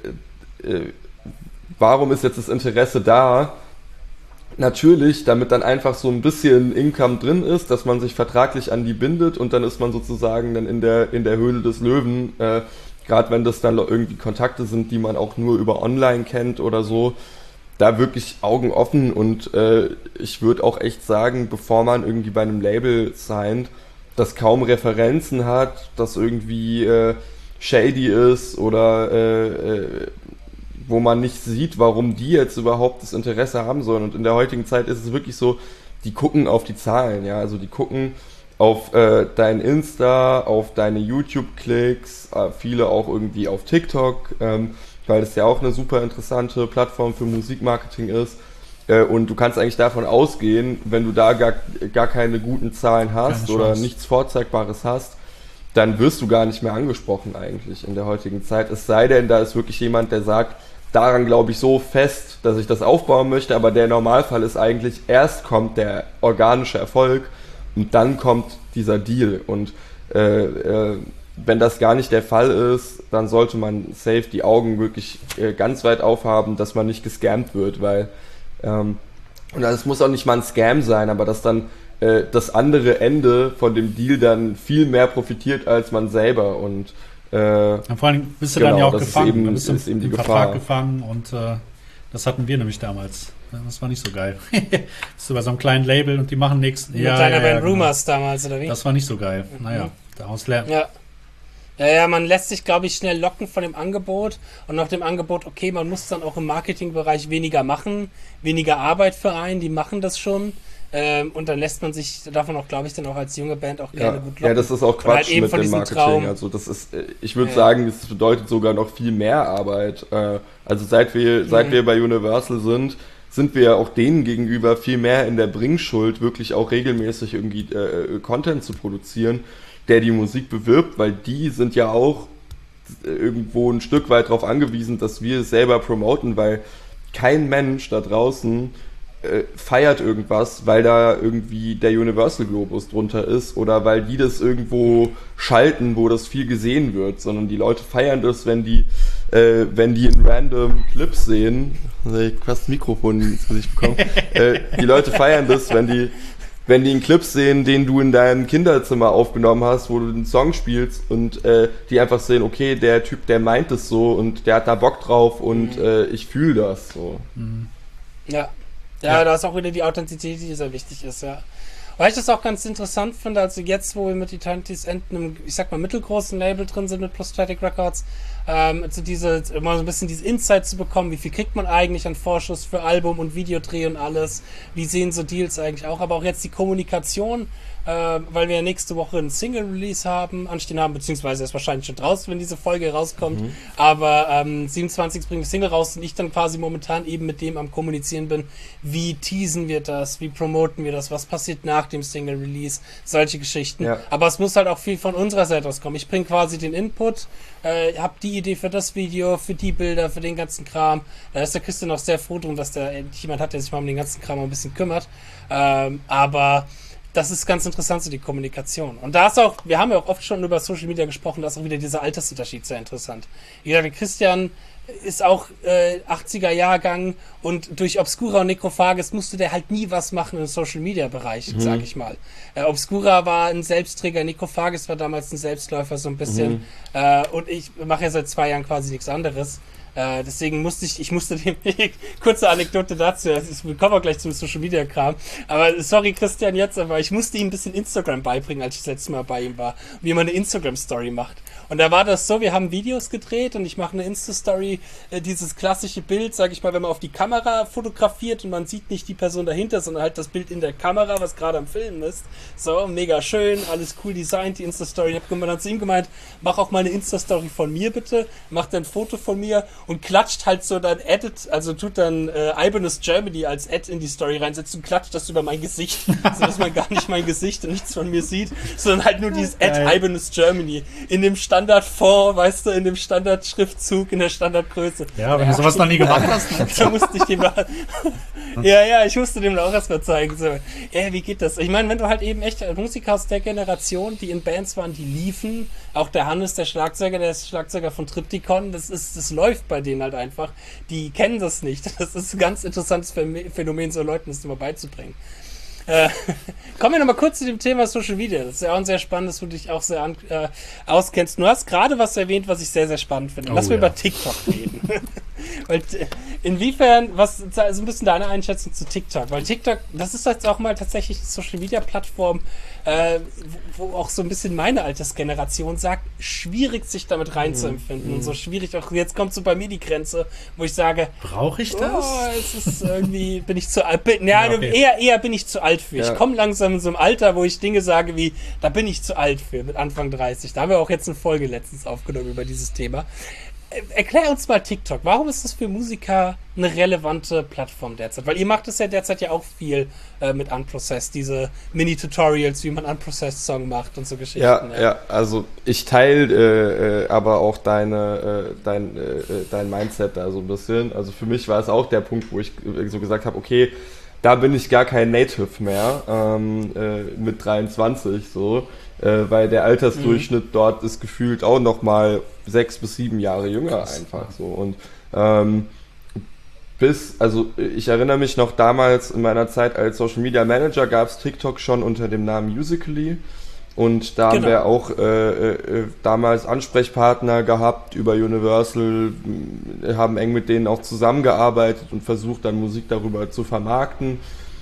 warum ist jetzt das Interesse da? Natürlich, damit dann einfach so ein bisschen Income drin ist, dass man sich vertraglich an die bindet, und dann ist man sozusagen dann in der in der Höhle des Löwen, äh, gerade wenn das dann irgendwie Kontakte sind, die man auch nur über online kennt oder so, da wirklich Augen offen. Und äh, ich würde auch echt sagen, bevor man irgendwie bei einem Label signed, das kaum Referenzen hat, das irgendwie äh, shady ist oder äh, äh, wo man nicht sieht, warum die jetzt überhaupt das Interesse haben sollen. Und in der heutigen Zeit ist es wirklich so, die gucken auf die Zahlen, ja, also die gucken auf äh, dein Insta, auf deine YouTube-Klicks, äh, viele auch irgendwie auf TikTok, ähm, weil das ja auch eine super interessante Plattform für Musikmarketing ist. Äh, und du kannst eigentlich davon ausgehen, wenn du da gar, gar keine guten Zahlen hast oder nichts Vorzeigbares hast, dann wirst du gar nicht mehr angesprochen eigentlich in der heutigen Zeit. Es sei denn, da ist wirklich jemand, der sagt, daran glaube ich so fest, dass ich das aufbauen möchte, aber der Normalfall ist eigentlich, erst kommt der organische Erfolg und dann kommt dieser Deal. Und äh, äh, wenn das gar nicht der Fall ist, dann sollte man safe die Augen wirklich äh, ganz weit aufhaben, dass man nicht gescammt wird, weil ähm, und das muss auch nicht mal ein Scam sein, aber dass dann äh, das andere Ende von dem Deal dann viel mehr profitiert als man selber. Und Äh, und vor allem bist du genau, dann ja auch gefangen, eben, dann bist du im, im Vertrag gefangen, und äh, das hatten wir nämlich damals. Das war nicht so geil. Bist du bei so einem kleinen Label und die machen nichts. Mit ja, deiner ja, Band ja, Rumors genau. damals, oder wie? Das war nicht so geil. Mhm. Naja, daraus lernen. Ja. Ja, ja, man lässt sich, glaube ich, schnell locken von dem Angebot und nach dem Angebot, okay, man muss dann auch im Marketingbereich weniger machen, weniger Arbeit für einen, die machen das schon. Ähm, und dann lässt man sich davon auch, glaube ich, dann auch als junge Band auch gerne Ja, gut locken. ja, das ist auch Oder halt Quatsch eben mit von dem diesem Marketing. Traum. Also das ist, äh, ich würde Ja. sagen, das bedeutet sogar noch viel mehr Arbeit. Äh, Also seit wir, seit Mhm. wir bei Universal sind, sind wir ja auch denen gegenüber viel mehr in der Bringschuld, wirklich auch regelmäßig irgendwie äh, Content zu produzieren, der die Musik bewirbt, weil die sind ja auch irgendwo ein Stück weit darauf angewiesen, dass wir es selber promoten, weil kein Mensch da draußen äh, feiert irgendwas, weil da irgendwie der Universal Globus drunter ist oder weil die das irgendwo schalten, wo das viel gesehen wird, sondern die Leute feiern das, wenn die äh, wenn die in random Clips sehen, also ich hab fast das Mikrofon ins Gesicht bekommen, äh, die Leute feiern das, wenn die wenn die einen Clip sehen, den du in deinem Kinderzimmer aufgenommen hast, wo du den Song spielst und äh, die einfach sehen, okay, der Typ, der meint es so und der hat da Bock drauf und mhm. äh, ich fühle das so. Mhm. Ja. ja, ja, da ist auch wieder die Authentizität, die sehr wichtig ist, ja. Weil ich das auch ganz interessant finde, also jetzt, wo wir mit Eternity's End einem, ich sag mal, mittelgroßen Label drin sind mit Prostatic Records, ähm, also diese, immer so ein bisschen diese Insight zu bekommen, wie viel kriegt man eigentlich an Vorschuss für Album und Videodreh und alles, wie sehen so Deals eigentlich auch, aber auch jetzt die Kommunikation, äh, weil wir ja nächste Woche einen Single-Release haben, anstehen haben, beziehungsweise ist wahrscheinlich schon draußen, wenn diese Folge rauskommt, mhm. aber ähm, siebenundzwanzig bringt eine Single raus und ich dann quasi momentan eben mit dem am Kommunizieren bin, wie teasen wir das, wie promoten wir das, was passiert nach dem Single-Release, solche Geschichten. Ja. Aber es muss halt auch viel von unserer Seite aus kommen. Ich bringe quasi den Input, äh, habe die Idee für das Video, für die Bilder, für den ganzen Kram. Da ist der Christian auch sehr froh drum, dass da jemand hat, der sich mal um den ganzen Kram ein bisschen kümmert. Ähm, aber das ist ganz interessant, so die Kommunikation. Und da ist auch, wir haben ja auch oft schon über Social Media gesprochen, da ist auch wieder dieser Altersunterschied sehr interessant. Wie gesagt, der Christian ist auch äh, achtziger Jahrgang und durch Obscura und Necrophagus musste der halt nie was machen im Social-Media-Bereich, mhm. sag ich mal. Äh, Obscura war ein Selbstträger, Necrophagus war damals ein Selbstläufer so ein bisschen. Mhm. Äh, und ich mache ja seit zwei Jahren quasi nichts anderes. Äh, deswegen musste ich, ich musste dem, kurze Anekdote dazu, wir kommen auch gleich zum Social Media Kram, aber sorry Christian jetzt, aber ich musste ihm ein bisschen Instagram beibringen, als ich das letzte Mal bei ihm war, wie man eine Instagram Story macht. Und da war das so, wir haben Videos gedreht und ich mache eine Insta-Story, äh, dieses klassische Bild, sag ich mal, wenn man auf die Kamera fotografiert und man sieht nicht die Person dahinter, sondern halt das Bild in der Kamera, was gerade am Filmen ist. So, mega schön, alles cool designt, die Insta-Story. Ich habe dann zu ihm gemeint, mach auch mal eine Insta-Story von mir bitte, mach dann ein Foto von mir und klatscht halt so dann Edit, also tut dann äh, Ibanez Germany als Ad in die Story reinsetzt und klatscht das über mein Gesicht, so dass man gar nicht mein Gesicht und nichts von mir sieht, sondern halt nur dieses Ad Ibanez Germany in dem Standardfont, weißt du, in dem Standardschriftzug, in der Standardgröße. Ja, wenn ja, du sowas noch nie gemacht hast. Da musste ich dem noch, ja, ja, ich musste dem auch erstmal zeigen, so, ja, wie geht das? Ich meine, wenn du halt eben echt Musiker aus der Generation, die in Bands waren, die liefen, auch der Hannes, der Schlagzeuger, der ist Schlagzeuger von Triptychon, das ist, das läuft bei denen halt einfach. Die kennen das nicht. Das ist ein ganz interessantes Phänomen, so Leuten das immer beizubringen. Äh, kommen wir nochmal kurz zu dem Thema Social Media. Das ist ja auch ein sehr spannendes, wo du dich auch sehr an, äh, auskennst. Du hast gerade was erwähnt, was ich sehr, sehr spannend finde. Lass oh, wir ja. über TikTok reden. Weil, inwiefern, was so ein bisschen deine Einschätzung zu TikTok? Weil TikTok, das ist jetzt auch mal tatsächlich eine Social-Media-Plattform, äh, wo, wo auch so ein bisschen meine Altersgeneration sagt, schwierig sich damit reinzuempfinden mhm. und so schwierig auch, jetzt kommt so bei mir die Grenze, wo ich sage, brauche ich das? Oh, es ist irgendwie, bin ich zu alt, bin, ja, ja okay. eher, eher bin ich zu alt für. Ja. Ich komme langsam in so einem Alter, wo ich Dinge sage wie, da bin ich zu alt für, mit Anfang dreißig. Da haben wir auch jetzt eine Folge letztens aufgenommen über dieses Thema. Erklär uns mal TikTok. Warum ist das für Musiker eine relevante Plattform derzeit? Weil ihr macht es ja derzeit ja auch viel äh, mit Unprocessed, diese Mini-Tutorials, wie man Unprocessed-Song macht und so Geschichten. Ja, ja, ja also ich teile äh, aber auch deine, äh, dein, äh, dein Mindset da so ein bisschen. Also für mich war es auch der Punkt, wo ich so gesagt habe, okay, da bin ich gar kein Native mehr ähm, äh, mit dreiundzwanzig so. Äh, weil der Altersdurchschnitt mhm. dort ist gefühlt auch nochmal sechs bis sieben Jahre jünger einfach so. Und ähm, bis, also ich erinnere mich noch damals in meiner Zeit als Social Media Manager gab es TikTok schon unter dem Namen Musical.ly und da genau. haben wir auch äh, äh, damals Ansprechpartner gehabt über Universal, haben eng mit denen auch zusammengearbeitet und versucht dann Musik darüber zu vermarkten.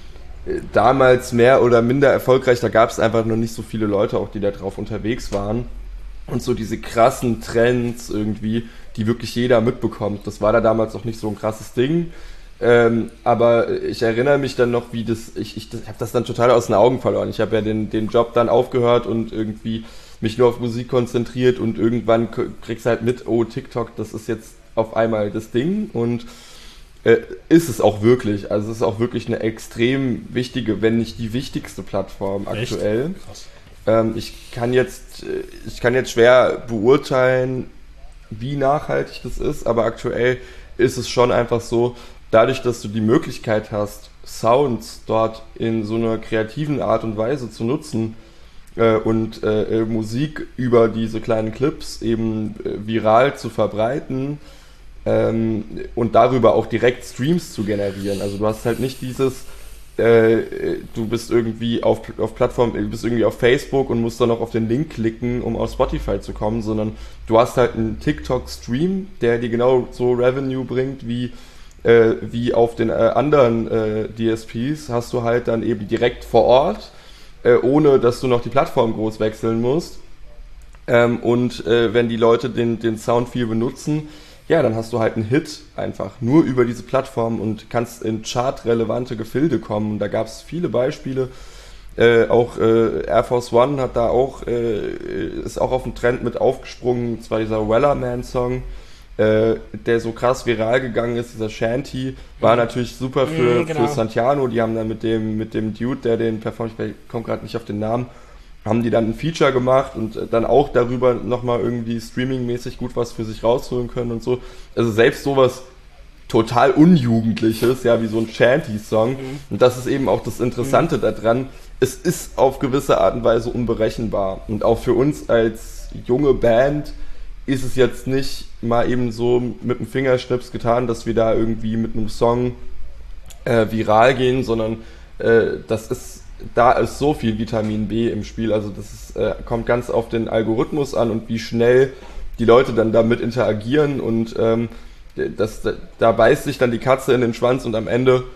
Damals mehr oder minder erfolgreich, da gab es einfach noch nicht so viele Leute auch, die da drauf unterwegs waren und so diese krassen Trends irgendwie, die wirklich jeder mitbekommt, das war da damals noch nicht so ein krasses Ding. Ähm, aber ich erinnere mich dann noch, wie das, ich, ich, ich habe das dann total aus den Augen verloren. Ich habe ja den, den Job dann aufgehört und irgendwie mich nur auf Musik konzentriert und irgendwann kriegst du halt mit, oh, TikTok, das ist jetzt auf einmal das Ding und äh, ist es auch wirklich. Also es ist auch wirklich eine extrem wichtige, wenn nicht die wichtigste Plattform aktuell. Krass. Ähm, ich kann jetzt, ich kann jetzt schwer beurteilen, wie nachhaltig das ist, aber aktuell ist es schon einfach so, dadurch, dass du die Möglichkeit hast, Sounds dort in so einer kreativen Art und Weise zu nutzen äh, und äh, Musik über diese kleinen Clips eben äh, viral zu verbreiten ähm, und darüber auch direkt Streams zu generieren. Also du hast halt nicht dieses, äh, du bist irgendwie auf, auf Plattform, du bist irgendwie auf Facebook und musst dann noch auf den Link klicken, um auf Spotify zu kommen, sondern du hast halt einen TikTok-Stream, der dir genau so Revenue bringt, wie Äh, wie auf den äh, anderen äh, D S Ps, hast du halt dann eben direkt vor Ort, äh, ohne dass du noch die Plattform groß wechseln musst. Ähm, und äh, wenn die Leute den, den Sound viel benutzen, ja, dann hast du halt einen Hit einfach nur über diese Plattform und kannst in chartrelevante Gefilde kommen. Und da gab es viele Beispiele. Äh, auch äh, Air Force One hat da auch, äh, ist auch auf den Trend mit aufgesprungen, und zwar dieser Wellerman-Song. Äh, der so krass viral gegangen ist, dieser Shanty, war natürlich super für, mm, genau. für Santiano. Die haben dann mit dem, mit dem Dude, der den performt, ich komme gerade nicht auf den Namen, haben die dann ein Feature gemacht und dann auch darüber nochmal irgendwie streamingmäßig gut was für sich rausholen können und so. Also selbst sowas total Unjugendliches, ja, wie so ein Shanty-Song. Mm. Und das ist eben auch das Interessante mm. daran. Es ist auf gewisse Art und Weise unberechenbar. Und auch für uns als junge Band ist es jetzt nicht mal eben so mit dem Fingerschnips getan, dass wir da irgendwie mit einem Song äh, viral gehen, sondern äh, das ist, da ist so viel Vitamin B im Spiel, also das ist, äh, kommt ganz auf den Algorithmus an und wie schnell die Leute dann damit interagieren und ähm, das, da, da beißt sich dann die Katze in den Schwanz und am Ende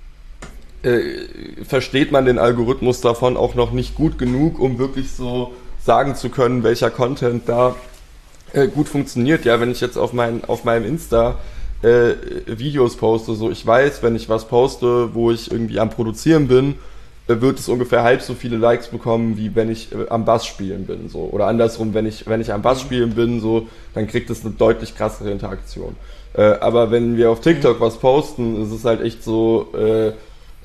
äh, versteht man den Algorithmus davon auch noch nicht gut genug, um wirklich so sagen zu können, welcher Content da gut funktioniert. Ja, wenn ich jetzt auf, mein, auf meinem Insta äh, Videos poste, so ich weiß, wenn ich was poste, wo ich irgendwie am Produzieren bin, äh, wird es ungefähr halb so viele Likes bekommen, wie wenn ich äh, am Bass spielen bin, so. Oder andersrum, wenn ich, wenn ich am Bass spielen bin, so, dann kriegt es eine deutlich krassere Interaktion. Äh, aber wenn wir auf TikTok was posten, ist es halt echt so, äh,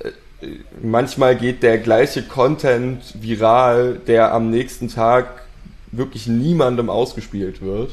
manchmal geht der gleiche Content viral, der am nächsten Tag wirklich niemandem ausgespielt wird.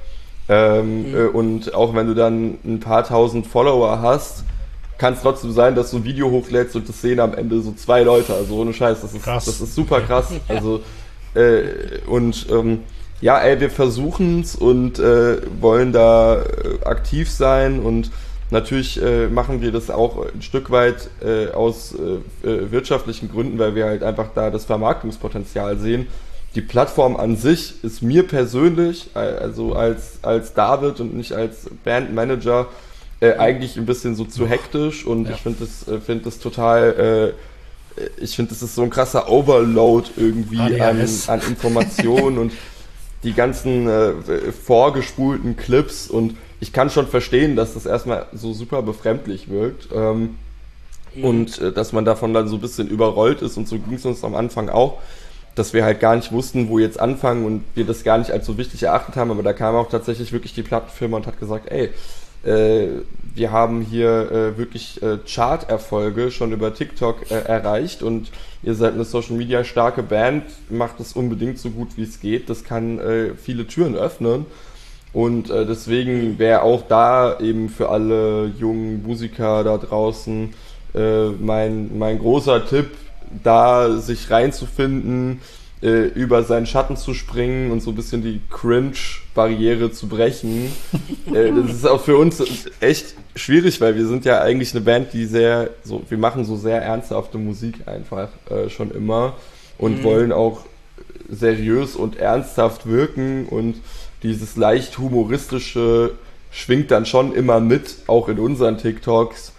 Ähm, mhm. äh, und auch wenn du dann ein paar tausend Follower hast, kann es trotzdem sein, dass du ein Video hochlädst und das sehen am Ende so zwei Leute. Also ohne Scheiß, das ist, krass. Das ist super krass. Ja. Also äh, und ähm, ja, ey, wir versuchen es und äh, wollen da äh, aktiv sein und natürlich äh, machen wir das auch ein Stück weit äh, aus äh, äh, wirtschaftlichen Gründen, weil wir halt einfach da das Vermarktungspotenzial sehen. Die Plattform an sich ist mir persönlich, also als, als David und nicht als Bandmanager, äh, eigentlich ein bisschen so zu hektisch und ja. ich finde das, äh, find das total, äh, ich finde das ist so ein krasser Overload irgendwie an, an Informationen und die ganzen äh, vorgespulten Clips und ich kann schon verstehen, dass das erstmal so super befremdlich wirkt ähm, mhm. und äh, dass man davon dann so ein bisschen überrollt ist und so ging es uns am Anfang auch, dass wir halt gar nicht wussten, wo jetzt anfangen und wir das gar nicht als so wichtig erachtet haben, aber da kam auch tatsächlich wirklich die Plattenfirma und hat gesagt, ey, äh, wir haben hier äh, wirklich äh, Chart-Erfolge schon über TikTok äh, erreicht und ihr seid eine Social-Media starke Band, macht es unbedingt so gut wie es geht, das kann äh, viele Türen öffnen und äh, deswegen wäre auch da eben für alle jungen Musiker da draußen äh, mein, mein großer Tipp, da sich reinzufinden, äh, über seinen Schatten zu springen und so ein bisschen die Cringe-Barriere zu brechen. äh, das ist auch für uns echt schwierig, weil wir sind ja eigentlich eine Band, die sehr, so, wir machen so sehr ernsthafte Musik einfach äh, schon immer und mhm. wollen auch seriös und ernsthaft wirken und dieses leicht humoristische schwingt dann schon immer mit, auch in unseren TikToks.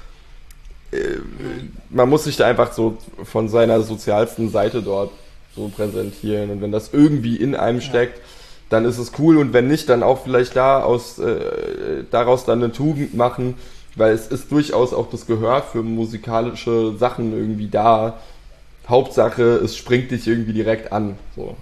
Man muss sich da einfach so von seiner sozialsten Seite dort so präsentieren und wenn das irgendwie in einem steckt, dann ist es cool und wenn nicht, dann auch vielleicht da aus, äh, daraus dann eine Tugend machen weil es ist durchaus auch das Gehör für musikalische Sachen irgendwie da. Hauptsache, es springt dich irgendwie direkt an. So.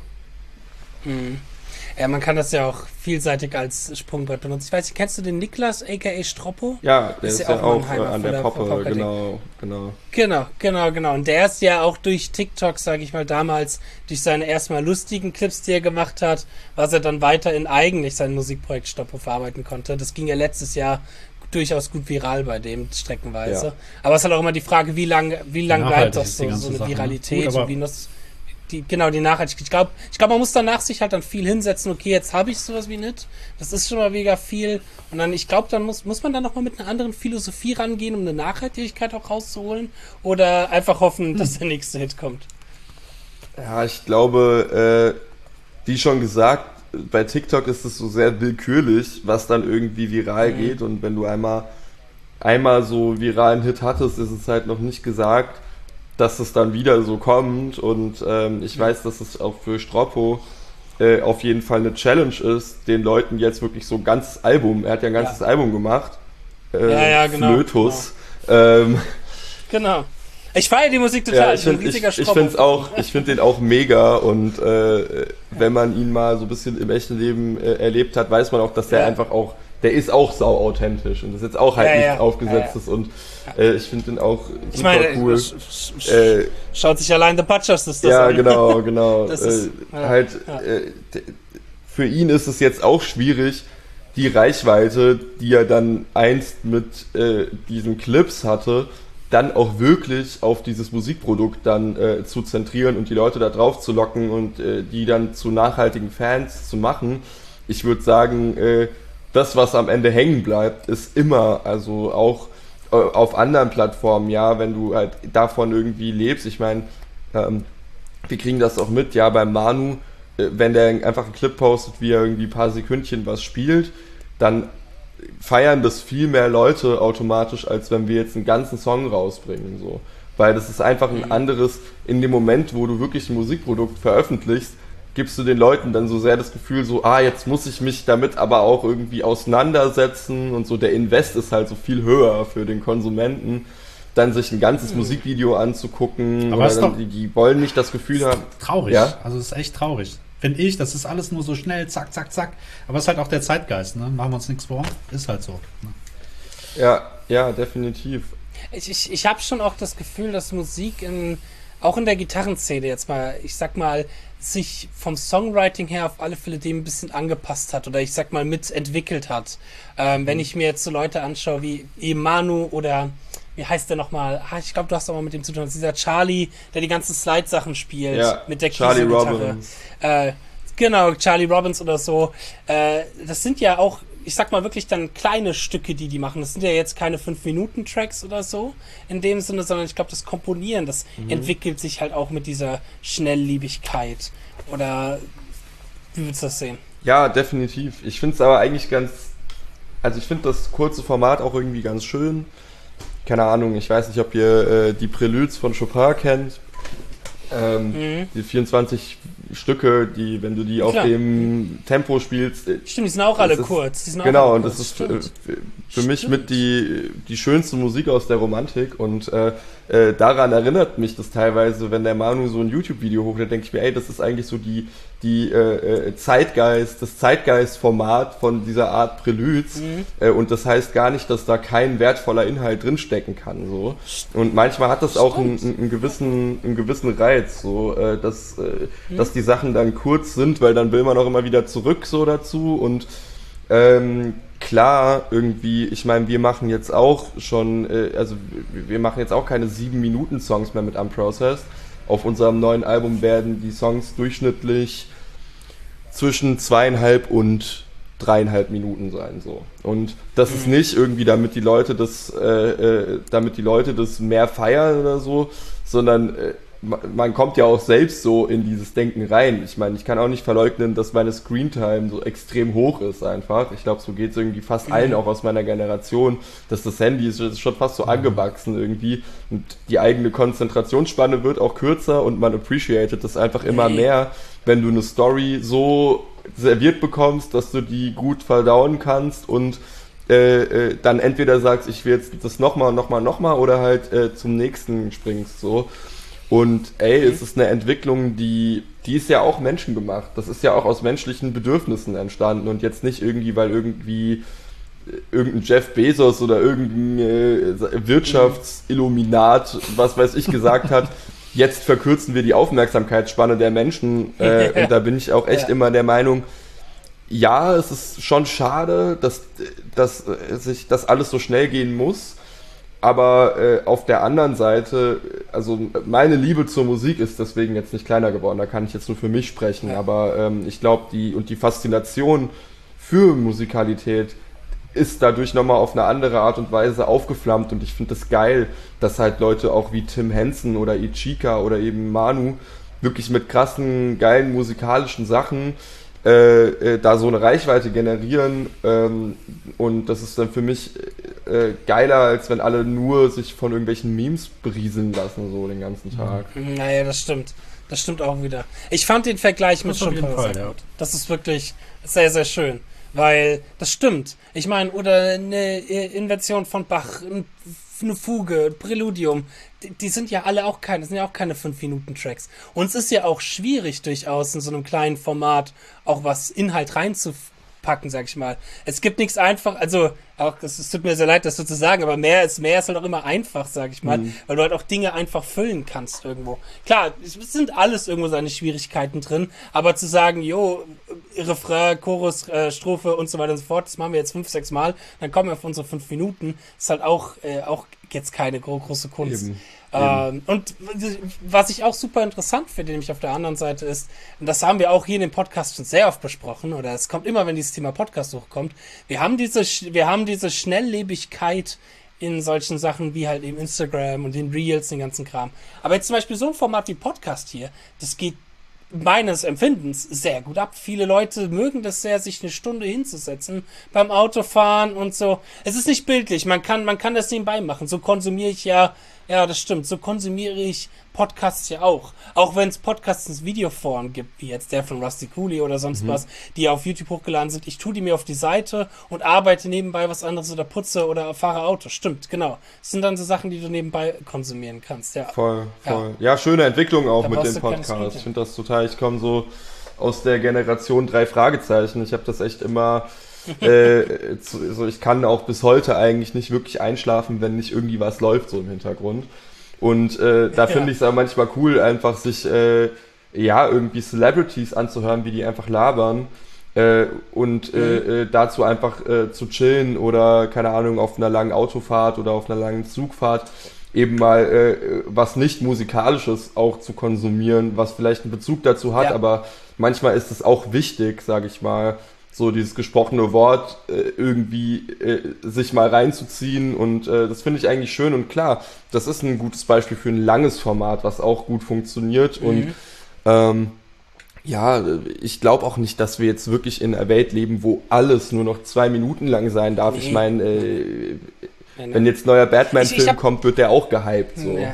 Mhm. Ja, man kann das ja auch vielseitig als Sprungbrett benutzen. Ich weiß nicht, kennst du den Niklas, aka Stroppo? Ja, der ist, ist ja, ja auch, auch an der, der Poppe, Poppe, genau, genau. Genau, genau, genau. Und der ist ja auch durch TikTok, sage ich mal, damals, durch seine erstmal lustigen Clips, die er gemacht hat, was er dann weiter in eigentlich sein Musikprojekt Stroppo verarbeiten konnte. Das ging ja letztes Jahr durchaus gut viral bei dem, streckenweise. Ja. Aber es ist halt auch immer die Frage, wie lange wie lang bleibt das so, so eine Sache, Viralität gut, und wie das... Die, genau, die Nachhaltigkeit. Ich glaube, ich glaub, man muss danach sich halt dann viel hinsetzen. Okay, jetzt habe ich sowas wie nicht. Das ist schon mal mega viel. Und dann, ich glaube, dann muss, muss man dann nochmal mit einer anderen Philosophie rangehen, um eine Nachhaltigkeit auch rauszuholen. Oder einfach hoffen, dass der nächste Hit kommt. Ja, ich glaube, äh, wie schon gesagt, bei TikTok ist es so sehr willkürlich, was dann irgendwie viral mhm. geht. Und wenn du einmal, einmal so viralen Hit hattest, ist es halt noch nicht gesagt, dass es dann wieder so kommt und ähm, ich weiß, dass es auch für Stroppo äh, auf jeden Fall eine Challenge ist, den Leuten jetzt wirklich so ein ganzes Album, er hat ja ein ganzes ja. Album gemacht, äh, ja, ja, genau, Flötus. Genau. Ähm, genau. Ich feiere die Musik total, ja, ich finde ich, ich find's auch, ich finde den auch mega und äh, wenn man ihn mal so ein bisschen im echten Leben äh, erlebt hat, weiß man auch, dass der ja. einfach auch, der ist auch sau authentisch und das ist jetzt auch halt ja, nichts ja. aufgesetztes ja, ja. und äh, ich finde den auch super ich meine, cool. Sch- sch- äh, schaut sich allein The Butchers das ja, an. genau, genau. das ist, äh, ja, halt, ja. Äh, für ihn ist es jetzt auch schwierig, die Reichweite, die er dann einst mit äh, diesen Clips hatte, dann auch wirklich auf dieses Musikprodukt dann äh, zu zentrieren und die Leute da drauf zu locken und äh, die dann zu nachhaltigen Fans zu machen. Ich würde sagen, äh, das, was am Ende hängen bleibt, ist immer, also auch äh, auf anderen Plattformen, ja, wenn du halt davon irgendwie lebst. Ich meine, ähm, wir kriegen das auch mit, ja, beim Manu, äh, wenn der einfach einen Clip postet, wie er irgendwie ein paar Sekündchen was spielt, dann feiern das viel mehr Leute automatisch, als wenn wir jetzt einen ganzen Song rausbringen, so. Weil das ist einfach ein anderes, in dem Moment, wo du wirklich ein Musikprodukt veröffentlichst, gibst du den Leuten dann so sehr das Gefühl, so, ah, jetzt muss ich mich damit aber auch irgendwie auseinandersetzen und so, der Invest ist halt so viel höher für den Konsumenten, dann sich ein ganzes mhm. Musikvideo anzugucken, aber oder dann, doch, die, die wollen nicht das Gefühl haben. Traurig, ja? Also es ist echt traurig. Finde ich, das ist alles nur so schnell, zack, zack, zack. Aber es ist halt auch der Zeitgeist, ne? Machen wir uns nichts vor. Ist halt so. Ne? Ja, ja, definitiv. Ich, ich, ich habe schon auch das Gefühl, dass Musik in, auch in der Gitarrenszene jetzt mal, ich sag mal, sich vom Songwriting her auf alle Fälle dem ein bisschen angepasst hat oder ich sag mal mitentwickelt hat. Ähm, mhm. Wenn ich mir jetzt so Leute anschaue wie Emanu oder wie heißt der nochmal? Ah, ich glaube, du hast auch mal mit dem zu tun. Das ist dieser Charlie, der die ganzen Slide-Sachen spielt. Ja, mit der Charlie Kieselgitarre. Robbins. Äh, genau, Charlie Robbins oder so. Äh, das sind ja auch, ich sag mal wirklich dann kleine Stücke, die die machen. Das sind ja jetzt keine fünf Minuten Tracks oder so in dem Sinne, sondern ich glaube, das Komponieren, das mhm. entwickelt sich halt auch mit dieser Schnellliebigkeit. Oder wie würdest du das sehen? Ja, definitiv. Ich finde es aber eigentlich ganz, also ich finde das kurze Format auch irgendwie ganz schön. Keine Ahnung, ich weiß nicht, ob ihr äh, die Preludes von Chopin kennt. Ähm, mhm. Die vierundzwanzig Stücke, die, wenn du die auf Klar. dem Tempo spielst. Äh, Stimmt, die sind auch alle ist, kurz. Die sind genau, auch alle und kurz. das ist für, für mich mit die, die schönste Musik aus der Romantik. Und äh, äh, daran erinnert mich das teilweise, wenn der Manu so ein YouTube-Video hochlädt, denke ich mir, ey, das ist eigentlich so die, die äh, Zeitgeist, das Zeitgeist-Format von dieser Art Preludes. Mhm. Äh, und das heißt gar nicht, dass da kein wertvoller Inhalt drinstecken kann. So. Und manchmal hat das auch einen, einen, gewissen, einen gewissen Reiz, so, äh, dass, äh, mhm. dass die Sachen dann kurz sind, weil dann will man auch immer wieder zurück so dazu. Und ähm, klar, irgendwie, ich meine, wir machen jetzt auch schon, äh, also wir machen jetzt auch keine sieben Minuten Songs mehr mit Unprocessed. Auf unserem neuen Album werden die Songs durchschnittlich zwischen zweieinhalb und dreieinhalb Minuten sein, so. Und das mhm. ist nicht irgendwie, damit die Leute das, äh, äh, damit die Leute das mehr feiern oder so, sondern äh, man kommt ja auch selbst so in dieses Denken rein. Ich meine, ich kann auch nicht verleugnen, dass meine Screentime so extrem hoch ist einfach. Ich glaube, so geht es irgendwie fast mhm. allen auch aus meiner Generation, dass das Handy ist, ist schon fast so angewachsen irgendwie und die eigene Konzentrationsspanne wird auch kürzer und man appreciated das einfach immer mhm. mehr, wenn du eine Story so serviert bekommst, dass du die gut verdauen kannst und äh, äh, dann entweder sagst, ich will jetzt das nochmal, nochmal, nochmal oder halt äh, zum nächsten springst so. Und ey, mhm. es ist eine Entwicklung, die, die ist ja auch menschengemacht. Das ist ja auch aus menschlichen Bedürfnissen entstanden und jetzt nicht irgendwie, weil irgendwie irgendein Jeff Bezos oder irgendein äh, Wirtschaftsilluminat, was weiß ich, gesagt hat, jetzt verkürzen wir die Aufmerksamkeitsspanne der Menschen. Äh, und da bin ich auch echt ja. immer der Meinung, ja, es ist schon schade, dass, dass äh, sich das alles so schnell gehen muss. Aber äh, auf der anderen Seite, also meine Liebe zur Musik ist deswegen jetzt nicht kleiner geworden, da kann ich jetzt nur für mich sprechen, ja. aber ähm, ich glaube, die und die Faszination für Musikalität ist dadurch nochmal auf eine andere Art und Weise aufgeflammt und ich finde es das geil, dass halt Leute auch wie Tim Henson oder Ichika oder eben Manu wirklich mit krassen, geilen musikalischen Sachen Äh, äh, da so eine Reichweite generieren ähm, und das ist dann für mich äh, geiler, als wenn alle nur sich von irgendwelchen Memes berieseln lassen, so den ganzen Tag. Naja, das stimmt. Das stimmt auch wieder. Ich fand den Vergleich mit Chopin sehr ja. gut. Das ist wirklich sehr, sehr schön. Weil, das stimmt. Ich meine, oder eine Invention von Bach, eine Fuge, ein Präludium, die, die sind ja alle auch keine, das sind ja auch keine fünf Minuten Tracks. Und es ist ja auch schwierig, durchaus in so einem kleinen Format auch was Inhalt reinzupacken, sag ich mal. Es gibt nichts einfach, also, auch, es, es tut mir sehr leid, das so zu sagen, aber mehr ist, mehr ist halt auch immer einfach, sag ich mal, mhm. weil du halt auch Dinge einfach füllen kannst irgendwo. Klar, es sind alles irgendwo seine Schwierigkeiten drin, aber zu sagen, jo, Refrain, Chorus, äh, Strophe und so weiter und so fort, das machen wir jetzt fünf, sechs Mal, dann kommen wir auf unsere fünf Minuten, ist halt auch, äh, auch jetzt keine gro- große Kunst. Eben. Ähm, und was ich auch super interessant finde, nämlich auf der anderen Seite ist, und das haben wir auch hier in dem Podcast schon sehr oft besprochen, oder es kommt immer, wenn dieses Thema Podcast hochkommt, wir haben diese, wir haben diese Schnelllebigkeit in solchen Sachen wie halt eben Instagram und den Reels, den ganzen Kram. Aber jetzt zum Beispiel so ein Format wie Podcast hier, das geht meines Empfindens sehr gut ab. Viele Leute mögen das sehr, sich eine Stunde hinzusetzen beim Autofahren und so. Es ist nicht bildlich, man kann, man kann das nebenbei machen. So konsumiere ich ja, ja, das stimmt, so konsumiere ich Podcasts ja auch. Auch wenn es Podcasts in Videoform gibt, wie jetzt der von Rusty Cooley oder sonst mhm. was, die auf YouTube hochgeladen sind. Ich tue die mir auf die Seite und arbeite nebenbei was anderes oder putze oder fahre Auto. Stimmt, genau. Das sind dann so Sachen, die du nebenbei konsumieren kannst, ja. Voll, voll. Ja, ja, schöne Entwicklung auch Da mit brauchst dem du keines Podcast. Gute. Ich finde das total, ich komme so aus der Generation drei Fragezeichen. Ich habe das echt immer, äh, zu, so ich kann auch bis heute eigentlich nicht wirklich einschlafen, wenn nicht irgendwie was läuft so im Hintergrund. Und äh, da finde Ja. ich es auch manchmal cool, einfach sich äh, ja irgendwie Celebrities anzuhören, wie die einfach labern äh, und äh, äh, dazu einfach äh, zu chillen oder keine Ahnung auf einer langen Autofahrt oder auf einer langen Zugfahrt eben mal äh, was nicht musikalisches auch zu konsumieren, was vielleicht einen Bezug dazu hat, Ja. aber manchmal ist es auch wichtig, sage ich mal, so dieses gesprochene Wort äh, irgendwie äh, sich mal reinzuziehen und äh, das finde ich eigentlich schön und klar, das ist ein gutes Beispiel für ein langes Format, was auch gut funktioniert Mhm. und ähm, ja, ich glaube auch nicht, dass wir jetzt wirklich in einer Welt leben, wo alles nur noch zwei Minuten lang sein darf. Ich Nee. meine, äh, Ja, ne? wenn jetzt ein neuer Ich- Batman-Film ich hab- kommt, wird der auch gehypt. So. Ja.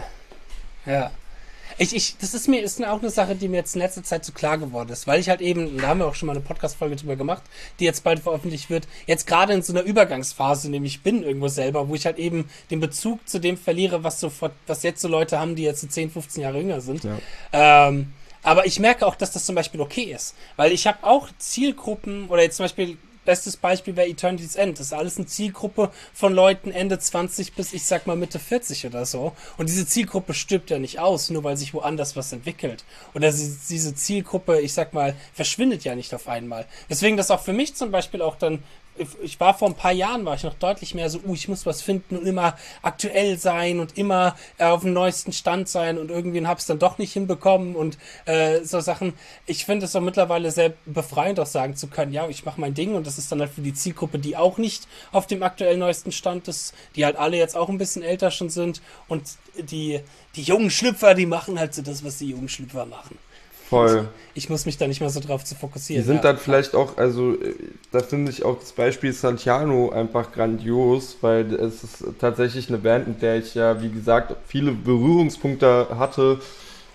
Ja. Ich, ich, das ist mir ist auch eine Sache, die mir jetzt in letzter Zeit so klar geworden ist, weil ich halt eben, da haben wir auch schon mal eine Podcast-Folge drüber gemacht, die jetzt bald veröffentlicht wird, jetzt gerade in so einer Übergangsphase, nämlich bin irgendwo selber, wo ich halt eben den Bezug zu dem verliere, was so, was jetzt so Leute haben, die jetzt so zehn, fünfzehn Jahre jünger sind. Ja. Ähm, aber ich merke auch, dass das zum Beispiel okay ist, weil ich habe auch Zielgruppen, oder jetzt zum Beispiel bestes Beispiel wäre Eternity's End. Das ist alles eine Zielgruppe von Leuten Ende zwanzig bis, ich sag mal, Mitte vierzig oder so. Und diese Zielgruppe stirbt ja nicht aus, nur weil sich woanders was entwickelt. Oder sie, diese Zielgruppe, ich sag mal, verschwindet ja nicht auf einmal. Deswegen das auch für mich zum Beispiel auch dann, ich war vor ein paar Jahren, war ich noch deutlich mehr so, uh, ich muss was finden und immer aktuell sein und immer äh, auf dem neuesten Stand sein und irgendwie hab's dann doch nicht hinbekommen und äh, so Sachen. Ich finde es auch mittlerweile sehr befreiend, auch sagen zu können, ja, ich mache mein Ding und das ist dann halt für die Zielgruppe, die auch nicht auf dem aktuell neuesten Stand ist, die halt alle jetzt auch ein bisschen älter schon sind und die, die jungen Schlüpfer, die machen halt so das, was die jungen Schlüpfer machen. Voll. Ich muss mich da nicht mehr so drauf zu fokussieren. Die sind ja. dann vielleicht auch, also äh, da finde ich auch das Beispiel Santiano einfach grandios, weil es ist tatsächlich eine Band, mit der ich ja, wie gesagt, viele Berührungspunkte hatte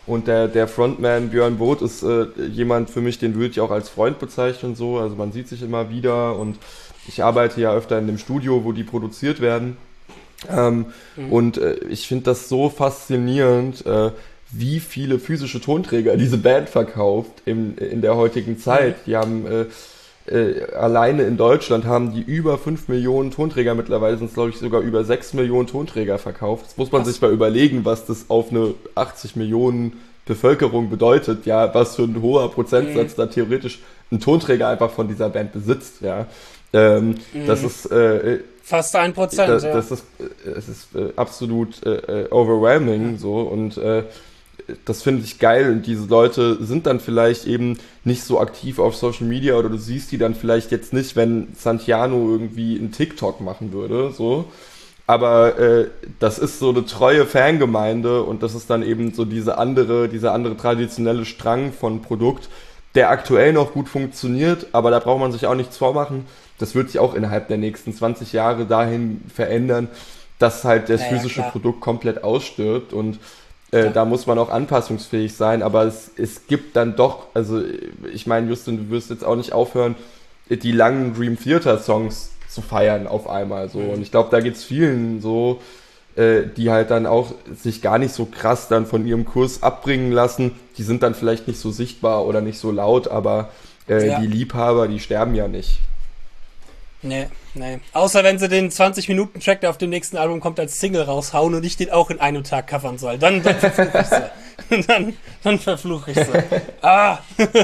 Und der, der Frontman Björn Both ist äh, jemand für mich, den würde ich auch als Freund bezeichnen, so. Also man sieht sich immer wieder und ich arbeite ja öfter in dem Studio, wo die produziert werden. Ähm, mhm. Und äh, ich finde das so faszinierend, äh, wie viele physische Tonträger diese Band verkauft im, in der heutigen Zeit. Mhm. Die haben äh, äh, alleine in Deutschland haben die über fünf Millionen Tonträger, mittlerweile sind es glaube ich sogar über sechs Millionen Tonträger verkauft. Das muss man was? sich mal überlegen, was das auf eine achtzig Millionen Bevölkerung bedeutet, ja, was für ein hoher Prozentsatz mhm. da theoretisch ein Tonträger einfach von dieser Band besitzt, ja. Ähm, mhm. Das ist äh, fast ein Prozent, das, ja. Das ist, es ist äh, absolut äh, overwhelming, so, und äh, das finde ich geil, und diese Leute sind dann vielleicht eben nicht so aktiv auf Social Media, oder du siehst die dann vielleicht jetzt nicht, wenn Santiano irgendwie einen TikTok machen würde, so. Aber äh, das ist so eine treue Fangemeinde, und das ist dann eben so diese andere, dieser andere traditionelle Strang von Produkt, der aktuell noch gut funktioniert, aber da braucht man sich auch nichts vormachen. Das wird sich auch innerhalb der nächsten zwanzig Jahre dahin verändern, dass halt das naja, physische klar. Produkt komplett ausstirbt, und äh, da muss man auch anpassungsfähig sein, aber es, es gibt dann doch, also ich meine, Justin, du wirst jetzt auch nicht aufhören, die langen Dream Theater Songs zu feiern auf einmal, so, und ich glaube, da geht's vielen so, äh, die halt dann auch sich gar nicht so krass dann von ihrem Kurs abbringen lassen, die sind dann vielleicht nicht so sichtbar oder nicht so laut, aber äh, ja. die Liebhaber, die sterben ja nicht. Nee, nee. Außer wenn sie den zwanzig-Minuten-Track, der auf dem nächsten Album kommt, als Single raushauen und ich den auch in einem Tag covern soll. Dann, dann verfluche ich sie. dann, dann verfluche ich sie. Ah!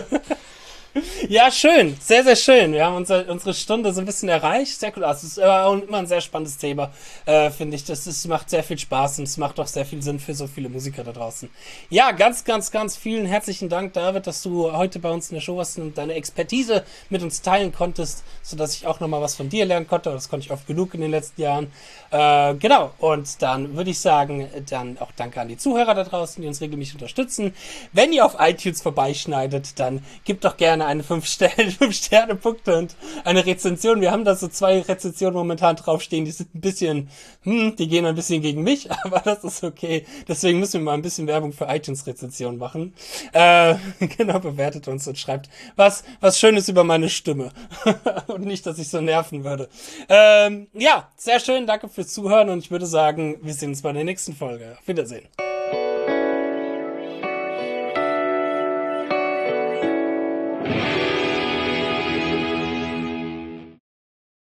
Ja, schön. Sehr, sehr schön. Wir haben unsere, unsere Stunde so ein bisschen erreicht. Sehr cool. Also, es ist immer ein sehr spannendes Thema, äh, finde ich. Das ist, macht sehr viel Spaß, und es macht auch sehr viel Sinn für so viele Musiker da draußen. Ja, ganz, ganz, ganz vielen herzlichen Dank, David, dass du heute bei uns in der Show warst und deine Expertise mit uns teilen konntest, sodass ich auch nochmal was von dir lernen konnte. Das konnte ich oft genug in den letzten Jahren. Äh, genau. Und dann würde ich sagen, dann auch danke an die Zuhörer da draußen, die uns regelmäßig unterstützen. Wenn ihr auf iTunes vorbeischneidet, dann gebt doch gerne eine fünf Sterne Punkte und eine Rezension. Wir haben da so zwei Rezensionen momentan draufstehen, die sind ein bisschen, hm, die gehen ein bisschen gegen mich, aber das ist okay. Deswegen müssen wir mal ein bisschen Werbung für iTunes-Rezensionen machen. Äh, genau, bewertet uns und schreibt was, was Schönes über meine Stimme. Und nicht, dass ich so nerven würde. Ähm, ja, sehr schön, danke fürs Zuhören, und ich würde sagen, wir sehen uns bei der nächsten Folge. Auf Wiedersehen.